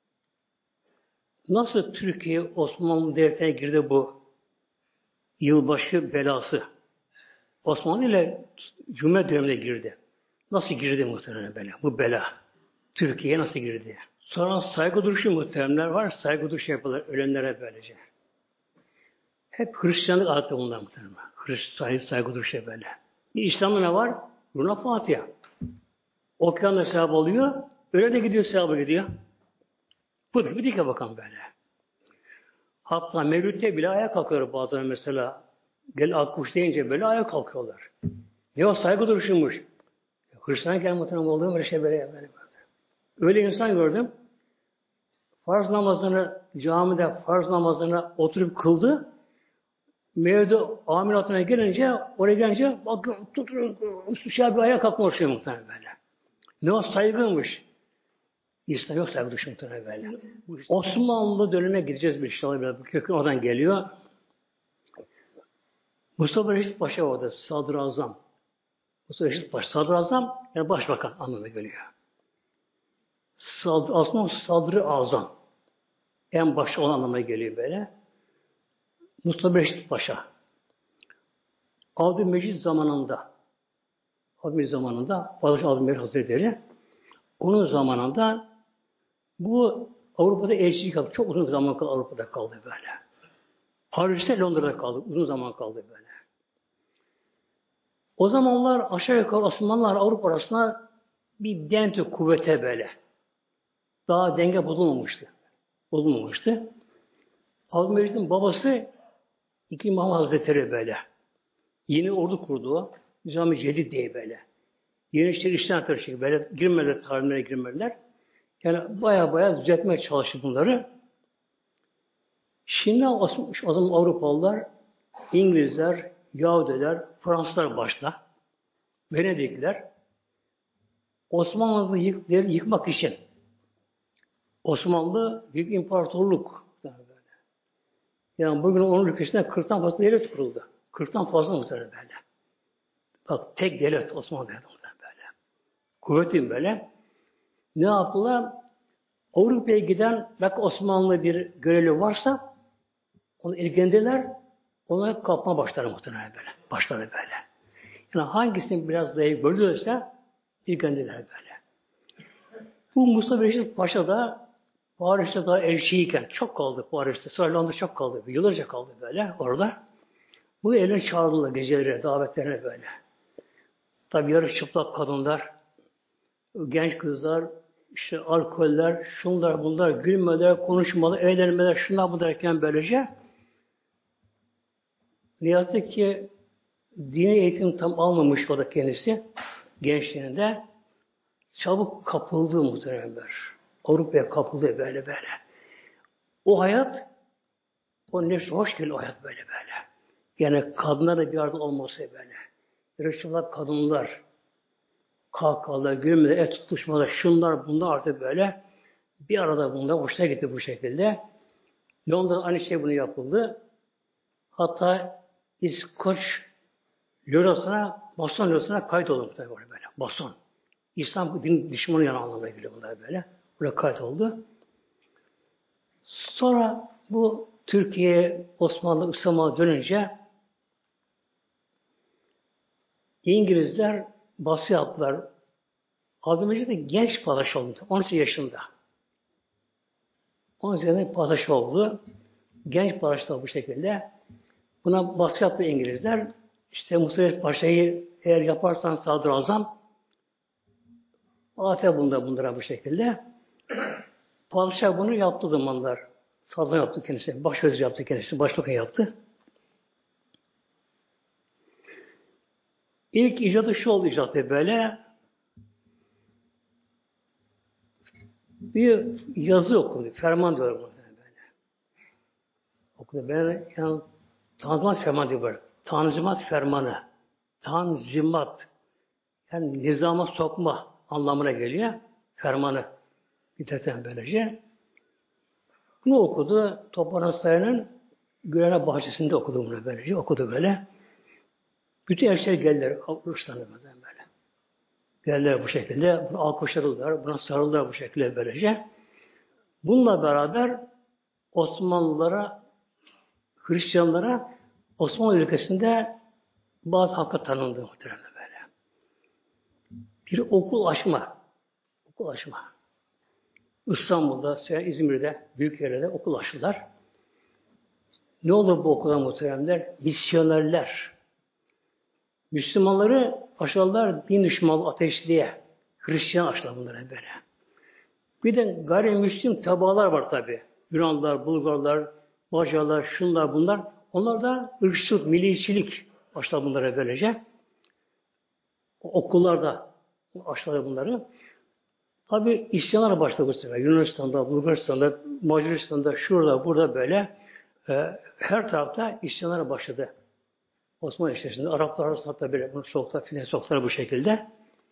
Nasıl Türkiye Osmanlı Devleti'ne girdi bu yılbaşı belası? Osmanlı ile Cumhuriyet dönemine girdi. Nasıl girdi muhtemelen böyle bu bela? Türkiye'ye nasıl girdi? Sonra saygı duruşu muhteremler var. Saygı duruşu yapılır ölenlere böylece. Hep Hristiyanlık adeti bunlar muhtemelen. Hristiyan saygı duruşu böyle. İslam'da ne var? Runa Fatiha. Okuyan da sevap oluyor. Öyle de gidiyor sevabı gidiyor. Budur bir dike bakalım böyle. Hatta Mevlüt'te bile ayağa kalkıyor bazen mesela. Gel akkuş deyince böyle ayağa kalkıyorlar. Ne o saygı duruşuymuş. Hristiyan gel muhtemelen olduğum bir şey böyle, böyle. Öyle insan gördüm. Farz namazını camide farz namazını oturup kıldı. Mevlüt'e amiratına gelince oraya gelince bakın şey bir ayağa kalkma şey muhtemelen böyle. Ne o saygıymış. İslam yok saygı duruşu muhtemelen böyle. Osmanlı döneme gideceğiz bir inşallah biraz. Bu kökün oradan geliyor. Mustafa Reşit Paşa orada Sadrazam. Mustafa Reşit Paşa Sadrazam yani başbakan anlamına geliyor. Sad, aslında Sadrı Azam. En başta olan anlamına geliyor böyle. Mustafa Reşit Paşa. Abdülmecid zamanında Abdülmecid zamanında Padişah Abdülmecid Hazretleri onun zamanında bu Avrupa'da elçilik yaptı. Çok uzun zaman kaldı, Avrupa'da kaldı böyle. Paris'te Londra'da kaldı. Uzun zaman kaldı böyle. O zamanlar aşağı yukarı Osmanlılar Avrupa arasında bir denti kuvvete böyle. Daha denge bozulmamıştı. Bozulmamıştı. Abdülmecid'in babası İki İmam Hazretleri böyle. Yeni ordu kurdu o. Nizam-ı Cedid diye böyle. Yeni işler işten tarışık böyle. Girmediler, talimlere girmediler. Yani baya baya düzeltmeye çalıştı bunları. Şimdi o zaman Avrupalılar, İngilizler, Yahudiler, Fransızlar başta, Venedikliler Osmanlı'yı yık, yıkmak için Osmanlı büyük imparatorluk. Yani bugün onun ülkesinde kırktan fazla devlet kuruldu. kırktan fazla muhtemelen böyle. Bak tek devlet Osmanlı devleti muhtemelen böyle. Kuvvetin böyle. Ne yaptılar? Avrupa'ya giden bak Osmanlı bir görevli varsa onu ilgilendiler. Ona kapma başları muhtemelen böyle. Başları böyle. Yani hangisinin biraz zayıf bölüyorsa ilgilendiler böyle. Bu Mustafa Reşit Paşa da Paris'te daha elçiyken çok kaldı Paris'te. Sonra Londra çok kaldı. Yıllarca kaldı böyle orada. Bu evine çağırdılar geceleri, davetlerine böyle. Tabi yarı çıplak kadınlar, genç kızlar, işte alkoller, şunlar bunlar, gülmeler, konuşmalar, eğlenmeler, şunlar bu derken böylece ne yazık ki dini eğitim tam almamış o da kendisi gençliğinde çabuk kapıldı muhtemelen. Avrupa'ya kapıldı böyle böyle. O hayat o nefsi hoş geliyor o hayat böyle böyle. Yani kadınlar da bir arada olması böyle. Yarışçılar kadınlar kahkahalar, gülmeler, et tutuşmalar, şunlar bunlar artık böyle bir arada bunlar hoşuna gitti bu şekilde. Londra'da aynı şey bunu yapıldı. Hatta İskoç lirasına, Boston lirasına kayıt oldu tabii böyle. Boston. İslam din düşmanı yan anlamına geliyor bunlar böyle. Buraya kayıt oldu. Sonra bu Türkiye, Osmanlı, İslam'a dönünce İngilizler baskı yaptılar. Abdülmecid de genç padişah oldu. on sekiz yaşında. on sekiz yaşında padişah oldu. Genç padişah bu şekilde. Buna baskı yaptı İngilizler. İşte Mustafa Paşa'yı eğer yaparsan sadrazam Fatih bunda bunlara bu şekilde. Padişah bunu yaptı zamanlar. Sadrazam yaptı kendisi. Başvezir yaptı kendisi. Başbakan yaptı. İlk icadı şu oldu icatı böyle. Bir yazı okudu. Ferman diyorlar burada böyle. Okudu. Ben yani Tanzimat Fermanı diyor böyle. Tanzimat Fermanı. Tanzimat. Yani nizama sokma anlamına geliyor. Fermanı. Bir tekten böylece. Bunu okudu. Topbanan Sarayı'nın Gülhane Bahçesi'nde okudu bunu böylece. Okudu böyle. Bütün elçiler geldiler. Ruslarına böyle. Geldiler bu şekilde. Bunu alkışladılar. Buna sarıldılar bu şekilde böylece. Bununla beraber Osmanlılara, Hristiyanlara Osmanlı ülkesinde bazı hakka tanındı muhtemelen böyle. Bir okul açma. Okul açma. İstanbul'da, İzmir'de, büyük yerlerde okul açtılar. Ne oldu bu okula muhteremler? Misyonerler. Müslümanları aşıladılar din düşmanlığı ateşliğe. Hristiyan aşıladılar bunlara böyle. Bir de gayrimüslim tabalar var tabi. Yunanlılar, Bulgarlar, Macarlar, şunlar bunlar. Onlar da ırkçılık, milliyetçilik aşıladı bunlara böylece. Okullarda aşıladı bunları. Tabi isyanlar başladı bu sefer. Yunanistan'da, Bulgaristan'da, Macaristan'da, şurada, burada böyle e, her tarafta isyanlar başladı. Osmanlı içerisinde. Araplar arasında hatta böyle bunu soktular, filan soktular bu şekilde.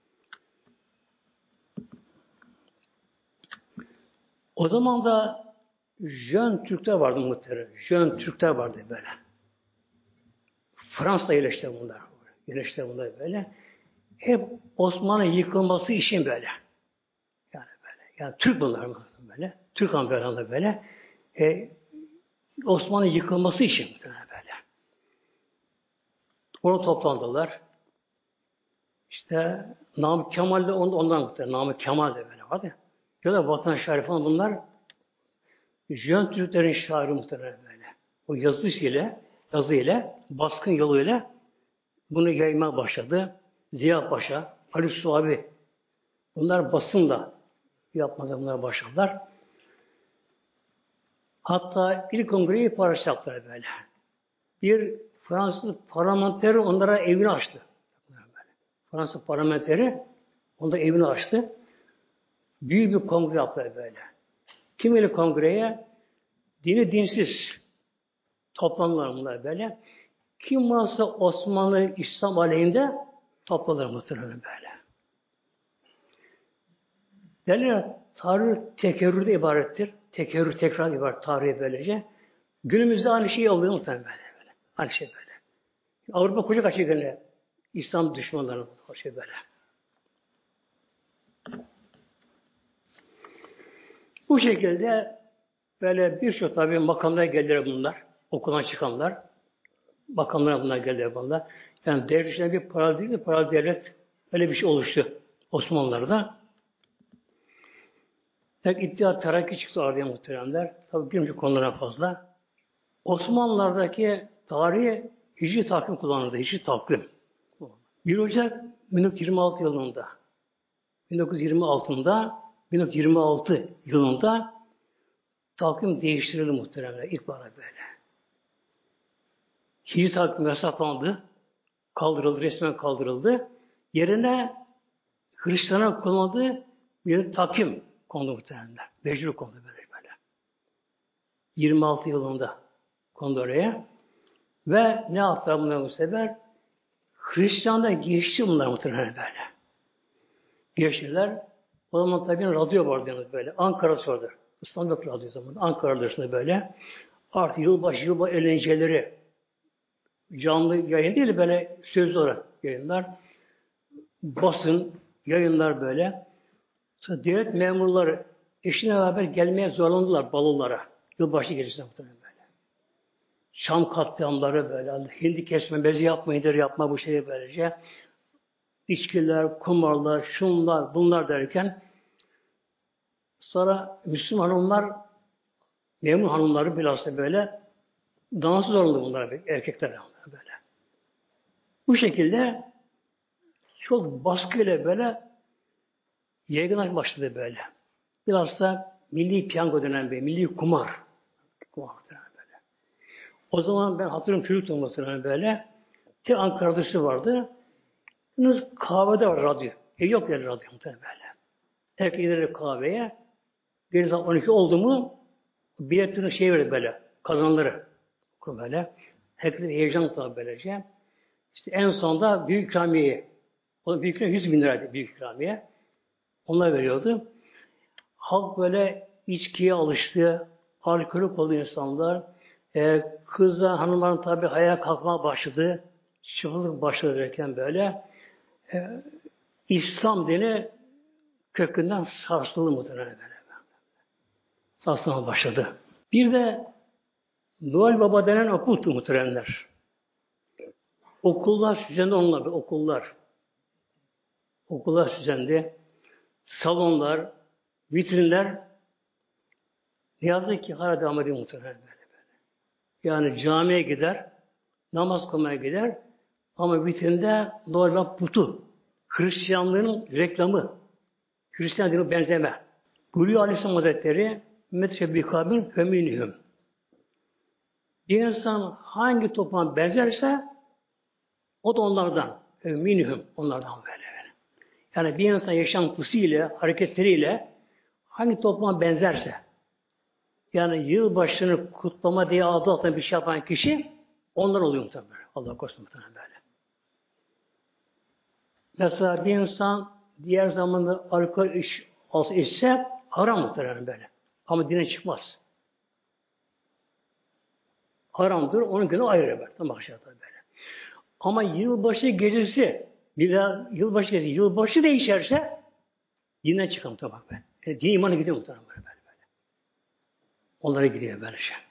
O zaman da Jön Türkler vardı muhtemelen. Jön Türkler vardı böyle. Fransa'da yerleşti bunlar. Yerleşti bunlar böyle. Hep Osmanlı yıkılması için böyle. Yani böyle. Yani Türk bunlar mı böyle? Türk amberanda böyle. E, Osmanlı yıkılması için muhtemelen böyle. Orada toplandılar. İşte Namık Kemal de ondan muhtemelen. Namık Kemal de böyle vardı. Ya da Vatan Şerif falan bunlar Jön Türklerin şairi muhtemelen böyle. O yazı ile, yazı ile, baskın yoluyla bunu yaymaya başladı. Ziya Paşa, Ali Suabi bunlar basınla yapmaya bunlar başladılar. Hatta ilk kongreyi Paris yaptılar böyle. Bir Fransız parlamenteri onlara evini açtı. Fransız parlamenteri onda evini açtı. Büyük bir kongre yaptılar böyle. Kim ile kongreye? Dini dinsiz toplanırlar bunlar böyle. Kim varsa Osmanlı İslam aleyhinde toplanır muhtemelen böyle. Derler tarih tekerrürde ibarettir. Tekerrür tekrar ibaret tarihe böylece. Günümüzde aynı şeyi alıyor muhtemelen böyle. böyle. Aynı şey böyle. Avrupa kucak açıyor gene. İslam düşmanları o şey böyle. Bu şekilde böyle birçok tabi makamlara geldiler bunlar. Okuldan çıkanlar. Makamlara bunlar geldiler bunlar. Yani devletçilerin bir para değil de para devlet öyle bir şey oluştu Osmanlılar'da. Tek İttihat Terakki çıktı araya muhteremler. Tabi girmiş konulara fazla. Osmanlılar'daki tarihi hicri takvim kullanıldı. Hicri takvim. bir Ocak bin dokuz yüz yirmi altı yılında bin dokuz yüz yirmi altı'da bin dokuz yüz yirmi altı yılında takvim değiştirildi muhteremler. İlk bana böyle. Hicri takvim yasaklandı. Kaldırıldı. Resmen kaldırıldı. Yerine Hristiyanlar kullandığı bir takvim kondu muhteremler. Mecbur kondu böyle böyle. yirmi altı yılında kondu oraya. Ve ne yaptılar bunlar bu sefer? Hristiyanlar geçti bunlar muhtemelen böyle. Geçtiler. O zaman tabii radyo vardı yalnız böyle. Ankara'sı vardı. İstanbul radyo zamanında. Ankara radyosunda böyle. Artık yılbaşı yılbaşı eğlenceleri canlı yayın değil böyle sözlü olarak yayınlar. Basın, yayınlar böyle. Sonra devlet memurları eşine beraber gelmeye zorlandılar balolara. Yılbaşı gecesinde muhtemelen böyle. Şam katliamları böyle. Hindi kesme, bezi yapmayıdır, yapma bu şeyi böylece. İçkiler, kumarlar, şunlar, bunlar derken sonra Müslüman hanımlar, memur hanımları bilhassa böyle dansöz oldu bunlara erkekler böyle. Bu şekilde çok baskıyla böyle yaygınlaşmaya başladı böyle. Bilhassa milli piyango denen bir milli kumar. Kumar böyle. O zaman ben hatırlıyorum çocuktum mesela böyle. Tek Ankara'da vardı. Yalnız kahvede var radyo. E yok yani radyo muhtemelen böyle. Herkes gider kahveye. Gece saat on iki oldu mu biletini şey verir böyle. Kazanları. Böyle. Herkes heyecan tabi böylece. İşte en sonunda büyük ikramiye. O büyük ikramiye yüz bin liraydı büyük ikramiye. Onlar veriyordu. Halk böyle içkiye alıştı. Alkolik oldu insanlar. Ee, kızlar, hanımların tabi ayağa kalkmaya başladı. Çıplılık başladı derken böyle. Ee, İslam dini kökünden sarsıldı muhtemelen böyle. Sarsılmaya başladı. Bir de Noel Baba denen okul muhteremler. Okullar süslendi onunla bir okullar. Okullar süslendi. Salonlar, vitrinler ne yazık ki hala devam ediyor muhtemelen böyle böyle. Yani camiye gider, namaz kılmaya gider ama vitrinde Noel Baba putu. Hristiyanlığın reklamı. Hristiyan dinine benzeme. Gülü Aleyhisselam Hazretleri Metşebbikâbin feminihüm. Bir insan hangi topluma benzerse o da onlardan. Minhum onlardan böyle. Yani bir insan yaşantısıyla, hareketleriyle hangi topluma benzerse yani yılbaşını kutlama diye adı altında bir şey yapan kişi onlar oluyor muhtemelen. Allah korusun muhtemelen böyle. Mesela bir insan diğer zamanda alkol iç, olsa içse haram muhtemelen böyle. Ama dine çıkmaz. Haramdır. Onun günü ayrı böyle. Tam aşağıda böyle. Ama yılbaşı gecesi bir daha yılbaşı gecesi yılbaşı değişerse dinden çıkan tabi böyle. Yani din imanı gidiyor muhtemelen böyle, böyle böyle. Onlara gidiyor böyle şey.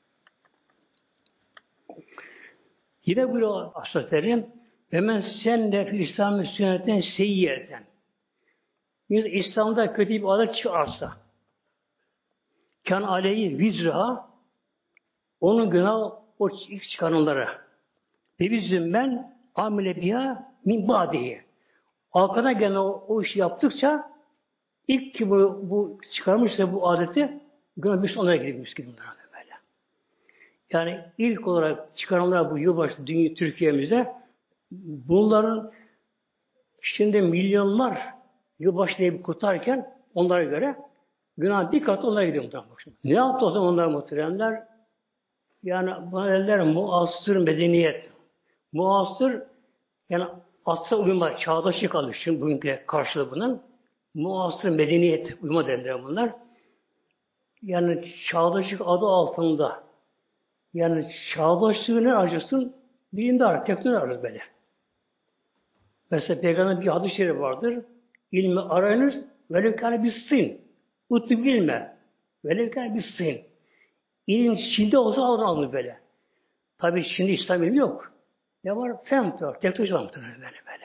Yine buyuruyor Hazretleri ve men senne fil İslam'ı sünnetten seyyiyeten. Biz İslam'da kötü bir adet çıkarsa kan aleyhi vizra onun günahı o ilk çıkanlara ve bizim ben amile biha min badihi. Arkada gelen o, o işi yaptıkça ilk ki bu, bu çıkarmışsa bu adeti günah bir onlara gidilmiş gibi bunlar böyle. Yani ilk olarak çıkaranlar bu yılbaşı dünya Türkiye'mize bunların şimdi milyonlar yılbaşı diye bir kurtarken onlara göre günah bir kat onlara gidiyor muhtemelen. Ne yaptı o zaman onlar muhteremler? Yani bana derler muasır medeniyet. Muasır yani asra uyma, çağdaşlık alışın bugünkü karşılığı bunun. Muasır medeniyet uyma derler bunlar. Yani çağdaşlık adı altında yani çağdaşlığı ne arayırsın? Bilimde arar, teknoloji arar böyle. Mesela Peygamber'in bir hadis-i şerifi vardır. İlmi arayınız velevkâne bis-sin. Utlub ilme. Velevkâne bis-sin. İlim Çin'de olsa alır alır böyle. Tabii şimdi İslam ilmi yok. Ne var? Fen var. Teknoloji var muhtemelen böyle böyle.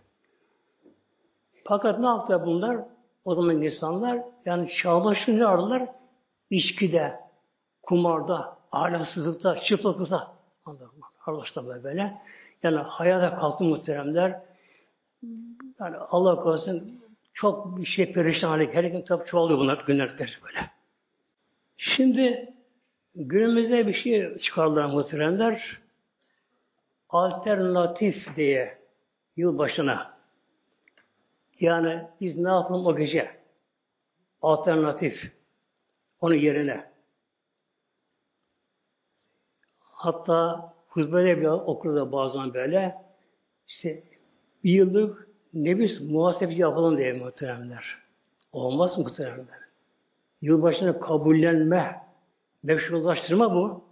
Fakat ne yaptılar bunlar? O zaman insanlar yani çağdaşlığı ne aradılar? İçkide, kumarda, ahlaksızlıkta, çıplaklıkta. Arkadaşlar böyle. Yani hayata kalktı muhteremler. Yani Allah korusun çok bir şey perişan hale. Her gün tabi çoğalıyor bunlar günlerde böyle. Şimdi günümüzde bir şey çıkardılar muhteremler. Alternatif diye yılbaşına. Yani biz ne yapalım o gece? Alternatif. Onun yerine. Hatta hutbede bile okur da bazen böyle işte bir yıllık nefis muhasebeci yapalım diye muhteremler. Olmaz mı muhteremler? Yılbaşını kabullenme, meşrulaştırma bu.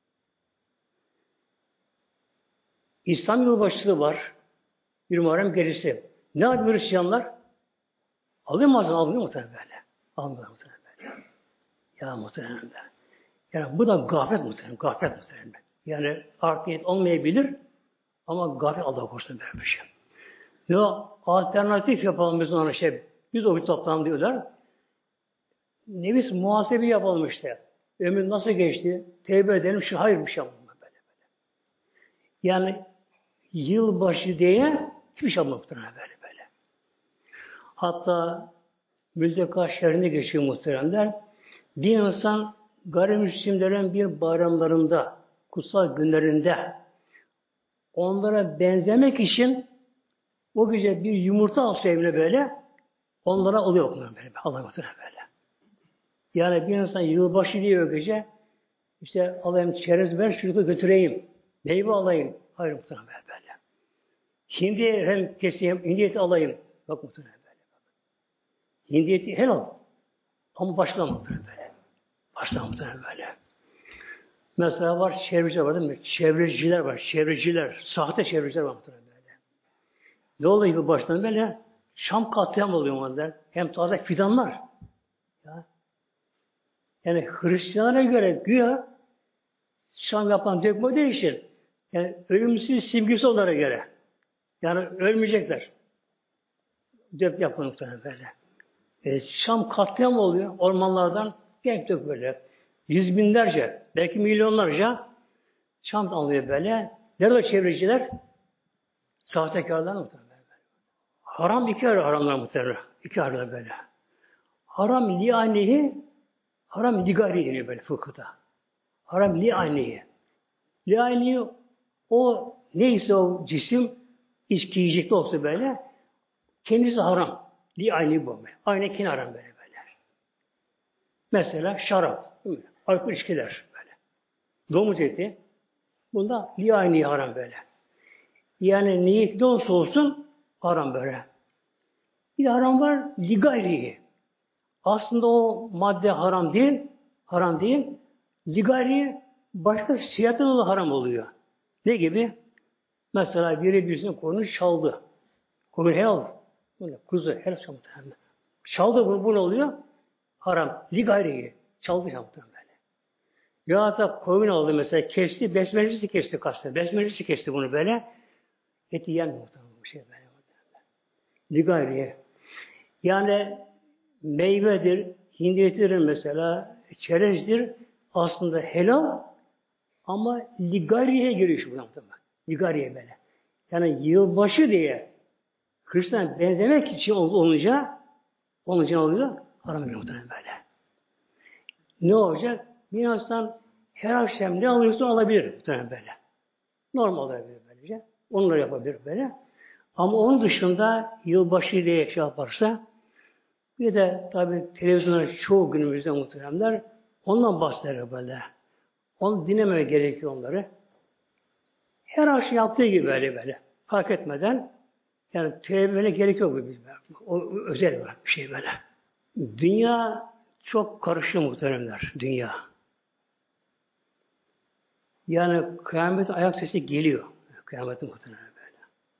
İslam yılbaşısı var. Bir Muharrem gecesi. Ne yapıyor Hristiyanlar? Alıyor mu ağzına? Almıyor muhtemelen böyle. Almıyor muhtemelen böyle. Ya muhtemelen. Yani bu da gaflet muhtemelen. Gaflet muhtemelen. Yani art niyet olmayabilir ama gaflet Allah korusun böyle bir şey. Ne o? Alternatif yapalım biz ona şey. Biz o bir toplam diyorlar. Nefis muhasebe yapalım işte. Ömür nasıl geçti? Tevbe edelim. Şu hayır bir şey yapalım. Böyle böyle. Yani yılbaşı diye hiçbir şey yapmamak muhtemelen böyle böyle. Hatta Müzdeka şehrinde geçiyor muhteremler. Bir insan gayrimüslimlerin bir bayramlarında, kutsal günlerinde onlara benzemek için o gece bir yumurta alsa evine böyle onlara oluyor bunlar böyle. Allah muhtemelen böyle. Yani bir insan yılbaşı diye o gece işte alayım çerez ver şunu götüreyim. Meyve alayım. Hayır muhtemelen böyle. Hindi hem keseyim, hindi eti alayım. Bak muhtemelen böyle. Hindi eti helal. Ama başlama muhtemelen böyle. Başlama muhtemelen böyle. Mesela var çevreciler var değil mi? Çevreciler var. Çevreciler. Sahte çevreciler var muhtemelen böyle. Ne oluyor bu baştan böyle? Şam katliam oluyor onlar. Hem taze fidanlar. Ya. Yani Hristiyanlara göre güya Şam yapan dökme değişir. Yani ölümsüz simgesi onlara göre. Yani ölmeyecekler. Dök yapın muhtemelen böyle. E, Şam katliam oluyor. Ormanlardan genç dök böyle. Yüz binlerce, belki milyonlarca Şam alıyor böyle. Nerede çevreciler? Sahtekarlar muhtemelen böyle. Haram iki ayrı haramlar muhtemelen. İki ayrı böyle. Haram li'anihi, haram ligari deniyor böyle fıkıhta. Haram li'anihi. Li'anihi o neyse o cisim içki yiyecekli olsa böyle kendisi haram. Li'anihi bu. Aynı kin haram böyle böyle. Mesela şarap, değil mi? Alkol içkiler böyle. Domuz eti. Bunda li'anihi haram böyle. Yani niyetli olsa olsun haram böyle. Bir de haram var ligayrihi. Aslında o madde haram değil, haram değil. Ligayri başka siyasetten da haram oluyor. Ne gibi? Mesela biri birisinin koyunu çaldı. Koyun helal. Böyle kuzu helal çaldı. Çaldı bu, bu ne oluyor? Haram. Ligayrihi. Çaldı çaldı böyle. Ya da koyun aldı mesela kesti, besmecisi kesti kastı. Besmecisi kesti bunu böyle. Eti yen muhtemelen bu şey böyle. Ligayrihi. Yani meyvedir, hindiyetidir mesela, çerezdir. Aslında helal ama ligariye giriyor şu buradan. Ligariye böyle. Yani yılbaşı diye Hristiyan benzemek için olunca olunca oluyor? Haram muhtemelen böyle. Ne olacak? Bir insan her akşam ne alırsa alabilir muhtemelen böyle. Normal olabilir böylece. Onları yapabilir böyle. Ama onun dışında yılbaşı diye şey yaparsa bir de tabi televizyonlar çoğu günümüzde muhteremler ondan bahseder böyle. Onu dinlemeye gerekiyor onları. Her akşam yaptığı gibi böyle böyle. Fark etmeden yani tevbene gerek yok. O özel bir şey böyle. Dünya çok karışıyor muhteremler. Dünya. Yani kıyametin ayak sesi geliyor. Kıyametin muhteremler böyle.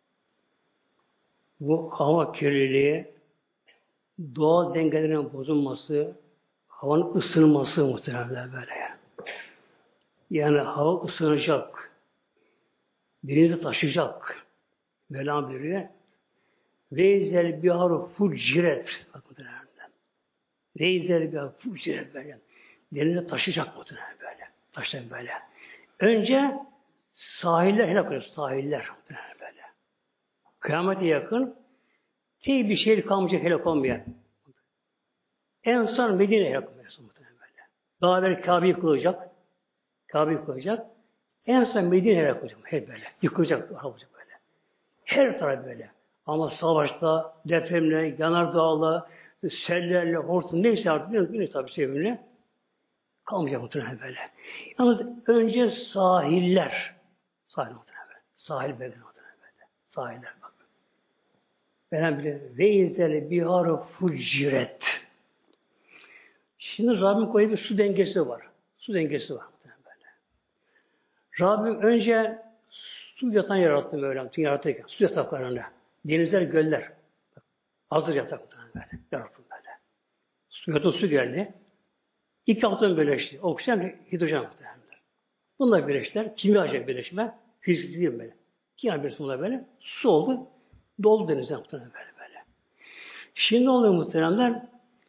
Bu hava kirliliği, doğal dengelerin bozulması, havanın ısınması muhtemelen böyle. Yani hava ısınacak, denize taşıyacak. Mevlam buyuruyor. Veyzel biharu fuciret. Bak muhtemelen. Veyzel biharu fuciret böyle. Denize taşıyacak muhtemelen böyle. Taşıyacak böyle. Önce sahiller helak oluyor. Sahiller muhtemelen böyle. Kıyamete yakın tek bir şehir kalmayacak helak olmayan. En son Medine helak olmayacak muhtemelen böyle. Daha evvel Kabe'yi kılacak. Kabe'yi kılacak. En son Medine helak olacak. Hep böyle. Yıkılacak. Olacak böyle. Her taraf böyle. Ama savaşta, depremle, yanardağla, sellerle, hortum neyse artık ne tabii sevimli kalmayacak muhtemelen böyle. Yalnız önce sahiller. Sahil muhtemelen böyle. Sahil böyle muhtemelen böyle. Sahiller bak. Ben bile veyzel biharu fuciret. Şimdi Rabbim koyduğu bir su dengesi var. Su dengesi var. Böyle. Rabbim önce su yatan yarattı Mevlam. Tüm yaratırken. Su yataklarını. Denizler, göller. Hazır yataklarını böyle. Yarattım böyle. Su yatağı su geldi. İki atom birleşti. Oksijen, hidrojen muhtemelen. Bunlar birleştiler. Kimyacı birleşme. Fizik değil böyle. Kimya birleşme bunlar böyle. Su oldu. Doldu denizler muhtemelen böyle böyle. Şimdi ne oluyor muhtemelenler?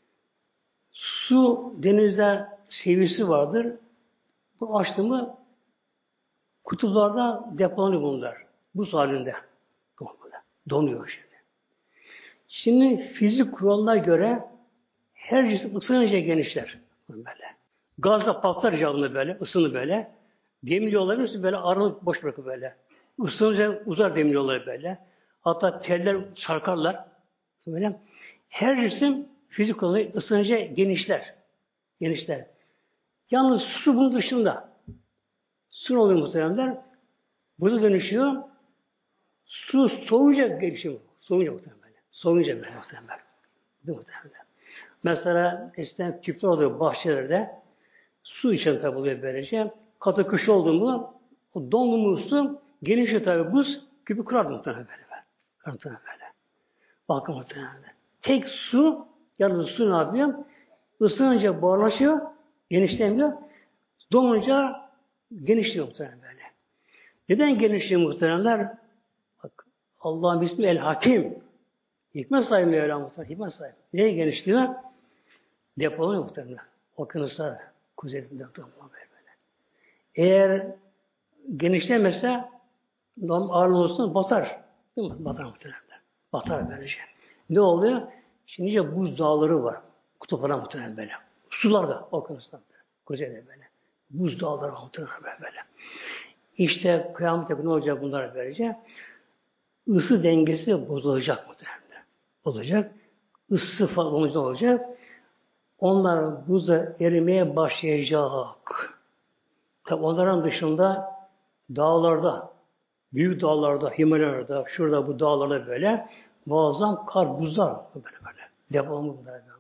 Su denizde seviyesi vardır. Bu açtı mı kutuplarda depolanıyor bunlar. Buz halinde. Donuyor şimdi. Şimdi fizik kuralına göre her cisim ısınınca genişler. Böyle. Gazla patlar icabında böyle, ısını böyle. Demir yolları böyle aralık boş bırakır böyle. Isınınca uzar demir yolları böyle. Hatta teller sarkarlar. Böyle. Her cisim fizik kuralına ısınınca genişler. Genişler. Yalnız su bunun dışında. Su ne oluyor muhtemelenler? Buza dönüşüyor. Su soğuyunca gelişiyor. Soğuyunca muhtemelen. Soğuyunca böyle muhtemelen. Değil mi muhtemelen? Mesela eskiden küpler oluyor bahçelerde. Su içen tabi oluyor böylece. Katı kış oldu mu o dondu su genişliyor tabi buz küpü kırardı muhtemelen böyle. Muhtemelen böyle. Bakın muhtemelen. Tek su yalnız su ne yapıyor? Isınınca buharlaşıyor. Genişlemiyor. Donunca genişliyor muhtemelen böyle. Neden genişliyor muhtemelenler? Bak Allah'ın ismi El Hakim. Hikmet sahibi Mevla muhtemelen. Hikmet sahibi. Neye genişliyor? Depolanıyor muhtemelen. Okyanuslar kuzeyinde depolanıyor böyle. Eğer genişlemese normal ağırlığı olsun batar. Değil mi? Batar muhtemelen. Batar böylece. Ne oluyor? Şimdi iyice buz dağları var. Kutuplara muhtemelen böyle. Sularda, okyanuslarda. Kuzeyde böyle. Buz dağları var muhtemelen böyle. İşte kıyamet yakın ne olacak bunlar böylece? Isı dengesi bozulacak muhtemelen. Olacak. Isı falan olacak. Onlar buzda erimeye başlayacak. Tabi onların dışında dağlarda, büyük dağlarda, Himalayalarda, şurada bu dağlarda böyle muazzam kar, buzlar böyle böyle. Devamlı bunlar böyle.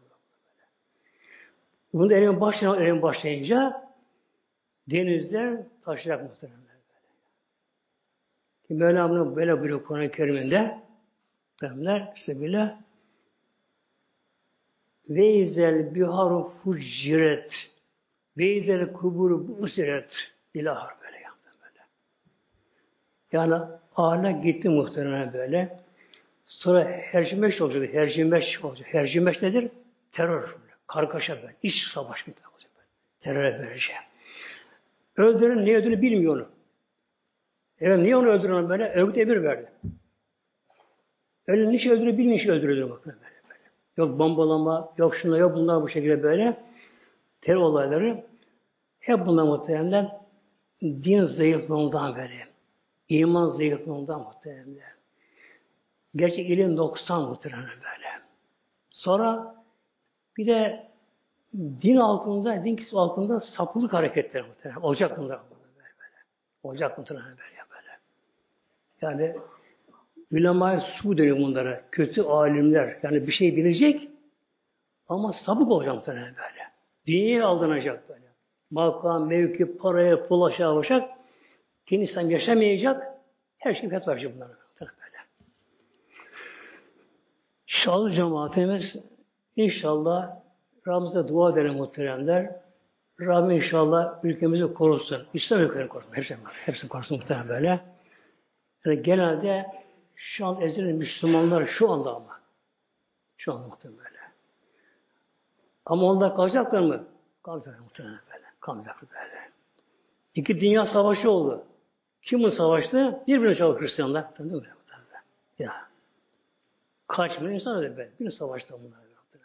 Bunu erimeye başlayınca, erimeye başlayınca denizler taşacak muhtemelen böyle. Ki Mevlam'ın böyle buyuruyor Kur'an-ı Kerim'inde muhtemelen işte bile ve izel biharu fuciret ve izel kuburu busiret ilahar böyle yaptı böyle. Yani ağına gitti muhtemelen böyle. Sonra hercimeş olacak. Hercimeş olacak. Hercimeş nedir? Terör. Kargaşa böyle. İç savaş gibi olacak böyle. Teröre böylece. Öldüren niye öldüğünü bilmiyor onu. Evet niye onu öldüren böyle? Örgüt emir verdi. Öyle niçin öldürdüğünü bilmiyor, niçin öldürüyor muhtemelen böyle. böyle. Yok bombalama, yok şunlar, yok bunlar bu şekilde böyle. Terör olayları hep bunlar muhtemelen din zayıflığından böyle. İman zayıflığından muhtemelen. Gerçi ilim noksan muhtemelen böyle. Sonra bir de din altında, din kısmı altında sapılık hareketleri muhtemelen. Olacak bunlar böyle böyle. Olacak muhtemelen böyle böyle. Yani ulema-i su deniyor bunlara. Kötü alimler. Yani bir şey bilecek ama sapık olacak muhtemelen böyle. Dünyaya aldanacak böyle. Makam, mevki, paraya, pul aşağı olacak. Din İslam yaşamayacak. Her şey fetva verecek bunlara. Böyle. Şahlı cemaatimiz inşallah Rabbimize dua edelim muhteremler. Rabbim inşallah ülkemizi korusun. İslam ülkelerini korusun. Hepsini, hepsini korusun muhterem böyle. Yani genelde şu an ezilen Müslümanlar şu anda ama. Şu anda muhterem böyle. Ama onlar kalacaklar mı? Kalacaklar muhterem böyle. Kalacaklar böyle. İki dünya savaşı oldu. Kim bu savaştı? Birbirine çabuk Hristiyanlar. Değil mi? Ya. Kaç milyon insan öyle böyle. Bir savaşta bunlar.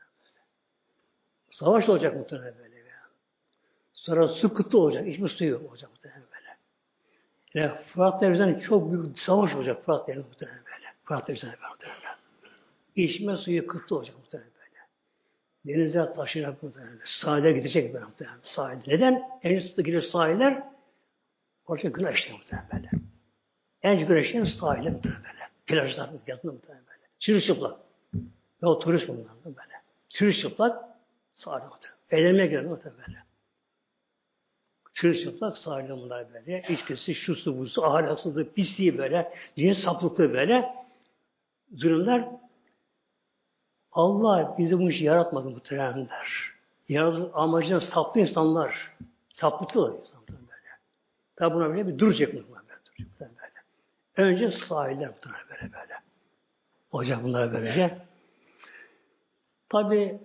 Savaş olacak muhtemelen böyle. Sonra su kıtlığı olacak. İçme suyu olacak muhtemelen böyle. Yani Fırat Denizi'nden çok büyük savaş olacak Fırat Denizi muhtemelen böyle. Fırat Denizi'nden muhtemelen. İçme suyu kıtlığı olacak muhtemelen böyle. Denize taşıyacak muhtemelen. Sahile gidecek böyle muhtemelen. Sahilde. Neden? En sıkı gidiyor sahiller. Orada günah işliyor muhtemelen böyle. En günah işleyen sahile muhtemelen böyle. Plajlar yazında muhtemelen böyle. Çırılçıplak. Ve o turist bunlar böyle. Çırılçıplak sahile muhtemelen. Eğlenmeye girer muhtemelen böyle. Çırılçıplak sahilde bunlar böyle. İçkisi, şusu, busu, ahlaksızlığı, pisliği böyle, cins saplıklığı böyle durumlar. Allah bizi bu işi yaratmadı muhtemelenler. Yaratı amacına saplı insanlar, saplıklı insanlar böyle. Tabi buna böyle bir duracak muhtemelen böyle. Önce sahiller muhtemelen böyle böyle. Olacak bunlara böylece. Tabi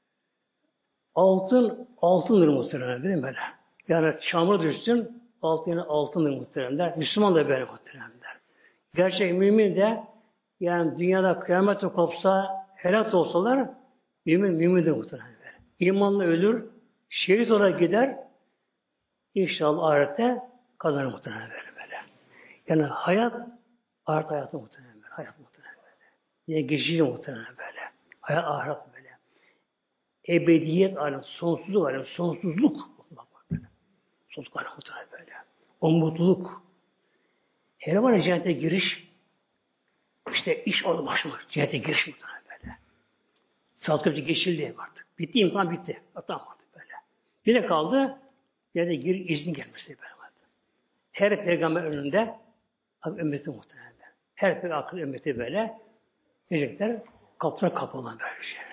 altın, altındır muhtemelen değil mi böyle? Yani çamur düşsün, altın yani altındır muhteremler. Müslüman da böyle muhteremler. Gerçek mümin de yani dünyada kıyamete kopsa, helak olsalar mümin mümindir muhteremler. İmanla ölür, şehit olarak gider, inşallah ahirette kazanır muhteremler böyle, böyle. Yani hayat, ahiret hayatı muhteremler. Hayat muhteremler böyle. Yine geçici muhteremler böyle. Hayat ahiret böyle. Ebediyet alemi, sonsuzluk alemi, sonsuzluk. Bak bak böyle. Sonsuzluk alemi böyle. O mutluluk. Hele var ya cennete giriş, işte iş oldu başlıyor. Cennete giriş muhtemelen böyle. Saat köprüsü geçildi artık. Bitti, imtihan bitti. Tamam artık böyle. Bir de kaldı, cennete gir, izni gelmesi böyle. Her peygamber önünde ümmeti muhtemelen. Her peygamber ümmeti böyle diyecekler, kapılar kapalı böyle şey.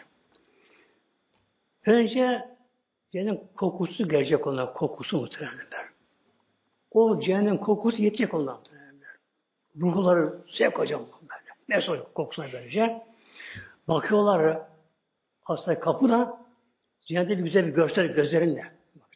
Önce cennetin kokusu gelecek onlara, kokusu muhtemelen. O cehennem kokusu yetecek onlara muhtemelen. Ruhları sevk hocam böyle. Ne soruyor kokusuna böylece. Bakıyorlar aslında kapıda cennette bir güzel bir görsel gözlerinle.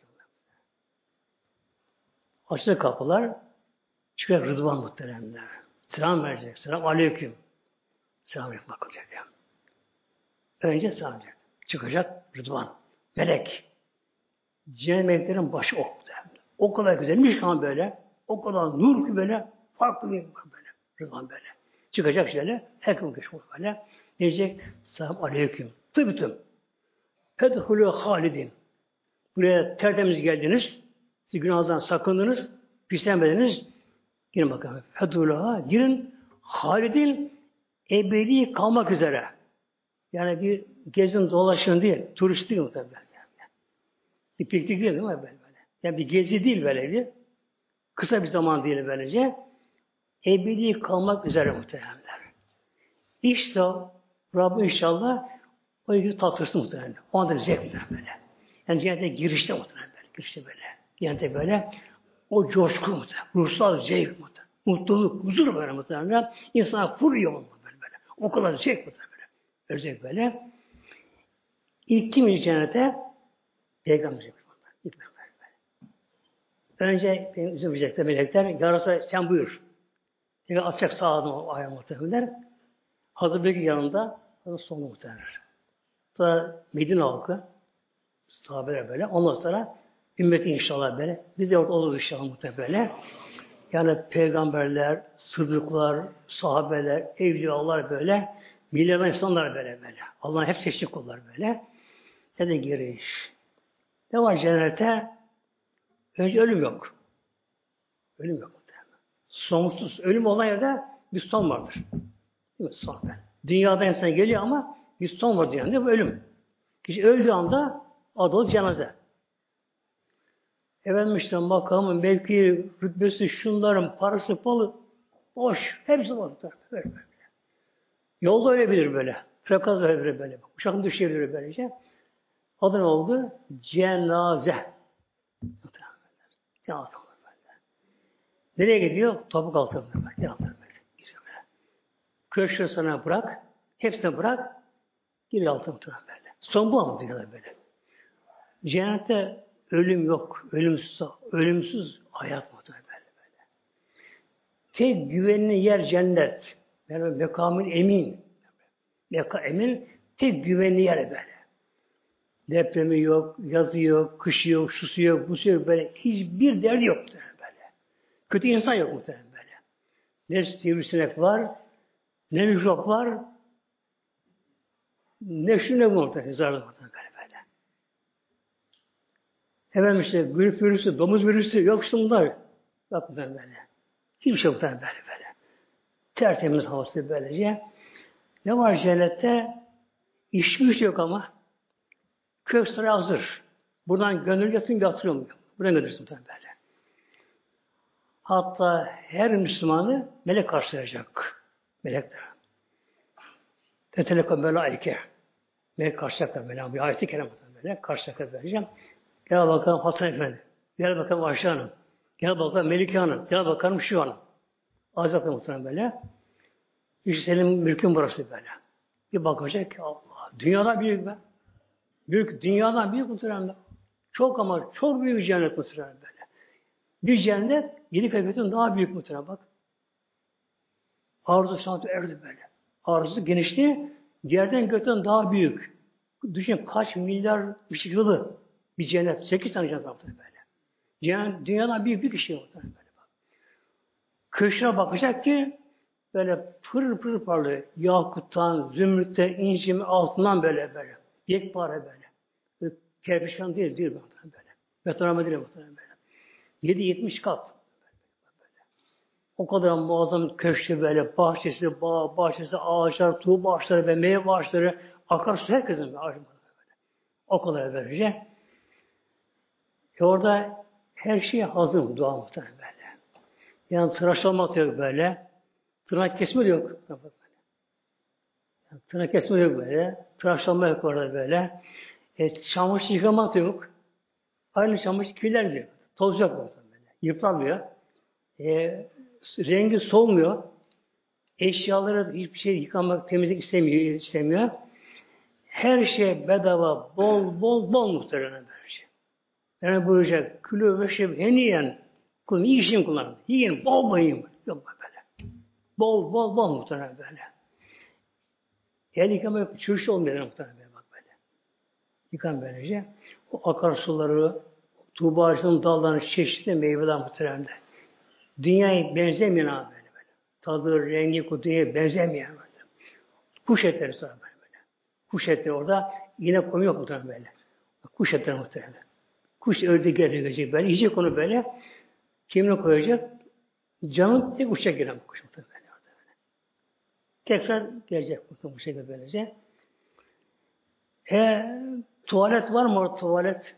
Açtı kapılar, çıkacak Rıdvan muhteremler. Selam verecek. Selam aleyküm. Selam aleyküm bakacak ya. Önce selam verecek. Çıkacak Rıdvan. Melek. Cennet meleklerin başı o muhteremler. O kadar güzelmiş ki böyle. O kadar nur ki böyle. Farklı bir böyle. Rıdvan böyle. Çıkacak şöyle. Herkes geçmiş böyle. Diyecek. Selam aleyküm. Tıbıtım. Fethulü halidin. Buraya tertemiz geldiniz. Siz günahdan sakındınız. Pislenmediniz. Girin bakalım. Fethulüha. Girin. Halidin ebedi kalmak üzere. Yani bir gezin dolaşın değil. Turist değil muhtemelen. Yani. Bir piknik değil değil mi? Böyle böyle. Yani bir gezi değil böyle bir. Kısa bir zaman değil böylece. Ebedi kalmak üzere muhtemelenler. İşte Rabbim inşallah o ilgili tatlırsın muhtemelen. O anda zevk muhtemelen böyle. Yani cennete girişte muhtemelen böyle. Girişte böyle. Cennete böyle o coşku muhtemelen. Ruhsal zevk muhtemelen. Mutluluk, huzur böyle muhtemelen. İnsana fırıyor böyle böyle. O kadar zevk muhtemelen böyle. Özel böyle. İlk kim cennete? Peygamber. İlk peygamber. Önce bizim müjdekte melekler, yarasa sen buyur. Peygamber atacak sağdan o ayağı muhtemelen. Hazır Bekir yanında sonu muhtemelen. Sonra Medine halkı, sahabeler böyle. Ondan sonra ümmeti inşallah böyle. Biz de orada oluruz inşallah muhtemelen böyle. Yani peygamberler, sıddıklar, sahabeler, evliyalar böyle. Milyonlar insanlar böyle böyle. Allah'ın hep seçtiği kullar böyle. Ne de giriş. Ne var cennete? Önce ölüm yok. Ölüm yok. Sonsuz. Ölüm olan yerde bir son vardır. Değil mi? Son. Dünyada insan geliyor ama bir son var dünyada. Bu ölüm. Kişi öldüğü anda adı cenaze. Efendim işte makamı, mevki, rütbesi, şunların, parası, palı boş. Hepsi var. Böyle böyle. Yolda ölebilir böyle. Trafikada ölebilir böyle. Uçakın düşebilir böylece. Adı ne oldu? Cenaze. Cenaze. Nereye gidiyor? Topuk altına böyle. Altına böyle. Giriyor böyle. Köşkü sana bırak. Hepsini bırak. Giriyor altına böyle. Son bu ama dünyada böyle. Cennette ölüm yok. Ölümsüz, ölümsüz hayat muhtemelen böyle, böyle. Tek güvenli yer cennet. Yani mekamın emin. Meka emin. Tek güvenli yer böyle. Depremi yok, yazı yok, kışı yok, şusu yok, busu yok böyle. Hiçbir derdi yok muhtemelen böyle. Kötü insan yok muhtemelen böyle. Ne sivrisinek var, ne mikrop var, ne şu ne bu muhtemelen. Zararlı muhtemelen böyle böyle. Efendim işte grip virüsü, domuz virüsü yok şunlar. Bak muhtemelen böyle. Hiçbir şey muhtemelen böyle böyle. Tertemiz havası böylece. Ne var cennette? İşmiş yok ama. Kök sıra hazır. Buradan gönül yatın yatırıyor mu? Buradan göndersin muhtemelen böyle. Hatta her Müslümanı melek karşılayacak. Melekler. Teteleka melaike. Melek karşılayacaklar. Melek. Bir ayet-i kerem melek karşılayacaklar vereceğim. Gel bakalım Hasan Efendi. Gel bakalım Ayşe Hanım. Gel bakalım Melike Hanım. Gel bakalım şu hanım. Alacaklar muhtemelen böyle. İşte senin mülkün burası böyle. Bir bakacak ki Allah. Dünyada büyük be. Büyük. Dünyadan büyük muhtemelen. Çok ama çok büyük bir cennet muhtemelen böyle. Bir cennet yedi fevketin daha büyük muhtemelen bak. Arzu sanatı erdi böyle. Arzu genişliği yerden gökten daha büyük. Düşün kaç milyar ışık yılı bir cennet. Sekiz tane cennet muhtemelen böyle. Yani dünyadan büyük bir kişi muhtemelen böyle bak. Köşküne bakacak ki böyle pır pır parlıyor. Yakuttan, zümrütten, incimi, altından böyle böyle. Yekpare böyle. Kerpiçten değil, değil muhtemelen böyle. Betonarme değil muhtemelen böyle. yedi yetmiş kat. O kadar muazzam köşkü böyle, bahçesi, bağ, bahçesi, ağaçlar, tuğ ağaçları ve meyve ağaçları, akarsu herkesin bir ağacı böyle. O kadar böylece. E orada her şey hazır dua muhtemelen böyle. Yani tıraşlamak yok böyle. Tırnak kesme de yok. Yani tırnak kesme de yok böyle. Tıraşlanma yok orada böyle. E, çamaşır yıkamak da yok. Aynı çamaşır kirler diyor. Toz yok orada böyle. Yıpranmıyor. E, rengi solmuyor. Eşyaları hiçbir şey yıkamak, temizlik istemiyor, istemiyor. Her şey bedava, bol bol bol muhtemelen her şey. Yani buyuracak, külü ve şebi en yiyen, kulun iyi işin kullanın. Yiyin, bol bol yiyin. Yok böyle. Bol bol bol muhtemelen böyle. El yıkama yok, çürüş olmuyor muhtemelen böyle. Bak böyle. Yıkan böylece. O akarsuları, tuğba ağaçlarının dallarını, çeşitli meyveler muhtemelen. Dünyaya benzemeyen abi böyle. böyle. Tadı, rengi, kutuya benzemeyen böyle. Kuş etleri sonra böyle. böyle. Kuş etleri orada yine konu yok muhtemelen böyle. Kuş etleri muhtemelen. Kuş öldü gelecek böyle. Yiyecek onu böyle. Kimine koyacak? Canın tek uçacak gelen bu kuş muhtemelen. Böyle. Tekrar gelecek bu şekilde böylece. E, tuvalet var mı orada tuvalet?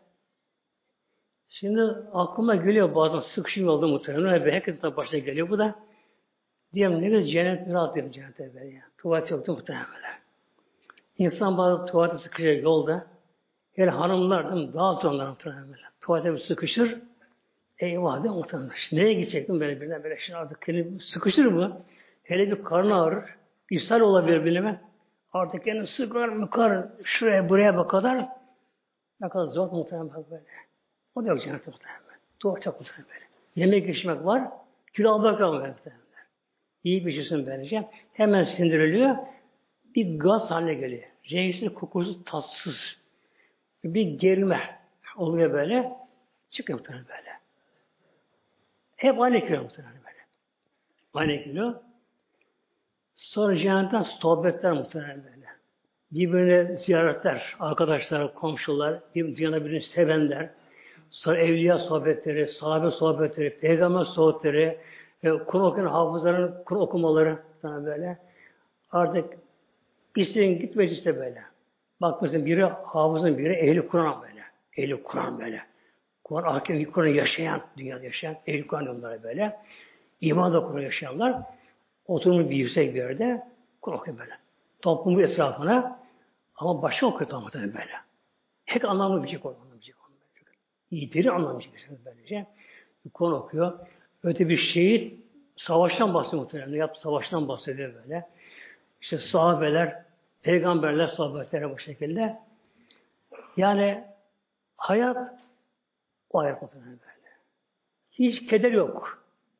Şimdi aklıma geliyor bazen sıkışım oldu muhtemelen. Herkesin başına geliyor bu da. Diyorum ne kadar cennet rahat diyorum cennete böyle ya. Tuvalet yoktu muhtemelen böyle. İnsan bazı tuvalete sıkışır yolda. Hele hanımlar değil mi? Daha sonra muhtemelen böyle. Tuvalete bir sıkışır. Eyvah değil mi muhtemelen? Nereye gidecektim böyle birine böyle. Şimdi artık kendini sıkışır mı? Hele bir karnı ağrır. İshal olabilir bilime. Artık kendini sıkar mıkar. Şuraya buraya bak kadar. Ne kadar zor muhtemelen bak böyle. O da yok cennete muhtemelen. Tuvalet çok muhtemelen böyle. Yemek içmek var. Kilo almak var muhtemelen. İyi bir şeysin böylece. Hemen sindiriliyor. Bir gaz haline geliyor. Renksiz, kokusuz, tatsız. Bir gerilme oluyor böyle. Çıkıyor muhtemelen böyle. Hep aynı kilo muhtemelen böyle. Aynı kilo. Sonra cennetten sohbetler muhtemelen böyle. Birbirine ziyaretler, arkadaşlar, komşular, dünyada birbirini sevenler. Sonra evliya sohbetleri, sahabe sohbetleri, peygamber sohbetleri, e, Kur'an okuyan hafızların Kur'an okumaları sana böyle. Artık isteyen git mecliste böyle. Bak mesela biri hafızın biri ehli Kur'an böyle. Ehli Kur'an böyle. Kur'an hakim Kur'an yaşayan, dünyada yaşayan ehli Kur'an onlara böyle. İman da Kur'an yaşayanlar oturmuş bir yüksek bir yerde Kur'an okuyor böyle. Toplumun etrafına ama başka okuyor tamamen böyle. Hep anlamlı bir şey Kur'an anlamayacak. İyi deri anlamayacak bir şey böylece. Kur'an okuyor. Öte bir şehit savaştan bahsediyor muhtemelen. Yap savaştan bahsediyor böyle. İşte sahabeler, peygamberler, sahabetlere bu şekilde. Yani hayat o hayat muhtemelen böyle. Hiç keder yok.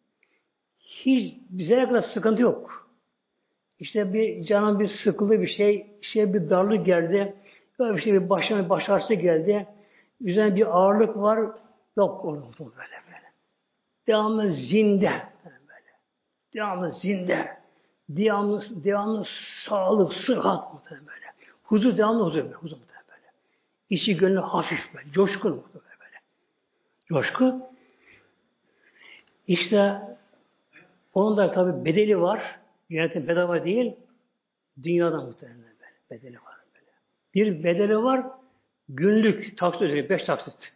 Hiç bize kadar sıkıntı yok. İşte bir canım bir sıkılı bir şey, şey bir darlık geldi. Böyle bir şey bir başına bir başarısı geldi. Üzerine bir ağırlık var. Yok orada böyle böyle. Devamlı zinde. Böyle. Devamlı zinde. Devamlı, devamlı sağlık, sıhhat muhtemelen böyle. Huzur, devamlı huzur böyle. Huzur muhtemelen böyle. İçi gönlü hafif böyle. Coşkun muhtemelen böyle. Coşku. İşte onun da tabi bedeli var. Cennetin bedava değil. Dünyada muhtemelen böyle. Bedeli var böyle. Bir bedeli var. Günlük taksit ödeli. Beş taksit.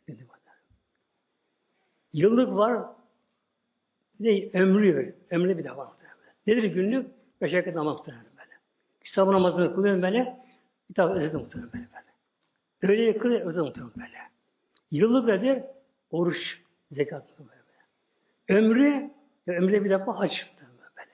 Yıllık var. Bir de ömrü var. Ömrü bir de var. Nedir günlük? Beş vakit namaz muhtemelen böyle. Sabah namazını kılıyorum böyle. Bir tane ödedi muhtemelen böyle. böyle. Öğleyi kılıyor, ödedi muhtemelen böyle. Yıllık nedir? Oruç, zekat böyle. Ömrü, ömrü bir defa hac muhtemelen böyle.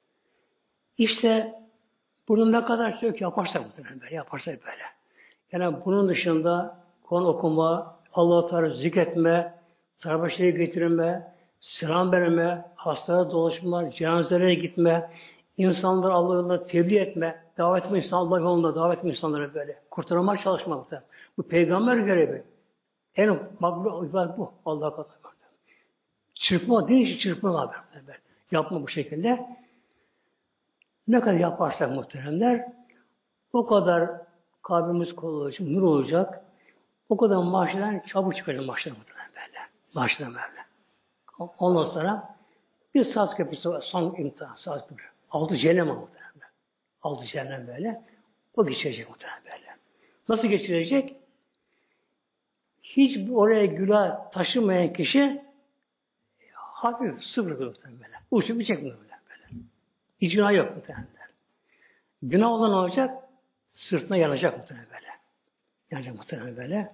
İşte bunu ne kadar çok yaparsak muhtemelen böyle, yaparsak böyle. Yani bunun dışında Kur'an okuma, Allah-u Teala zikretme, sarbaşları getirme, selam verme, hastalara dolaşma, cenazelere gitme, insanları Allah'a yolunda tebliğ etme, davet etme insanları Allah yolunda davet etme insanları böyle. Kurtarmaya çalışmak da. Bu peygamber görevi. En makbul ibadet bu. Allah'a kadar. Çırpma, din işi çırpma haber. Yapma bu şekilde. Ne kadar yaparsak muhteremler, o kadar kalbimiz kol olacak, nur olacak. O kadar maaştan çabuk çıkacak maaştan muhtemelen böyle. Maaştan böyle. Ondan sonra bir saat köprüsü var. Son imtihan. Saat köprüsü. Altı cehennem muhtemelen. Altı cehennem böyle. O geçirecek muhtemelen böyle. Nasıl geçirecek? Hiç oraya günah taşımayan kişi hafif sıfır muhtemelen böyle. Uçup bitecek muhtemelen böyle. Hiç günah yok muhtemelen. Günah olan olacak, sırtına yanacak muhtemelen böyle. Yanacak muhtemelen böyle.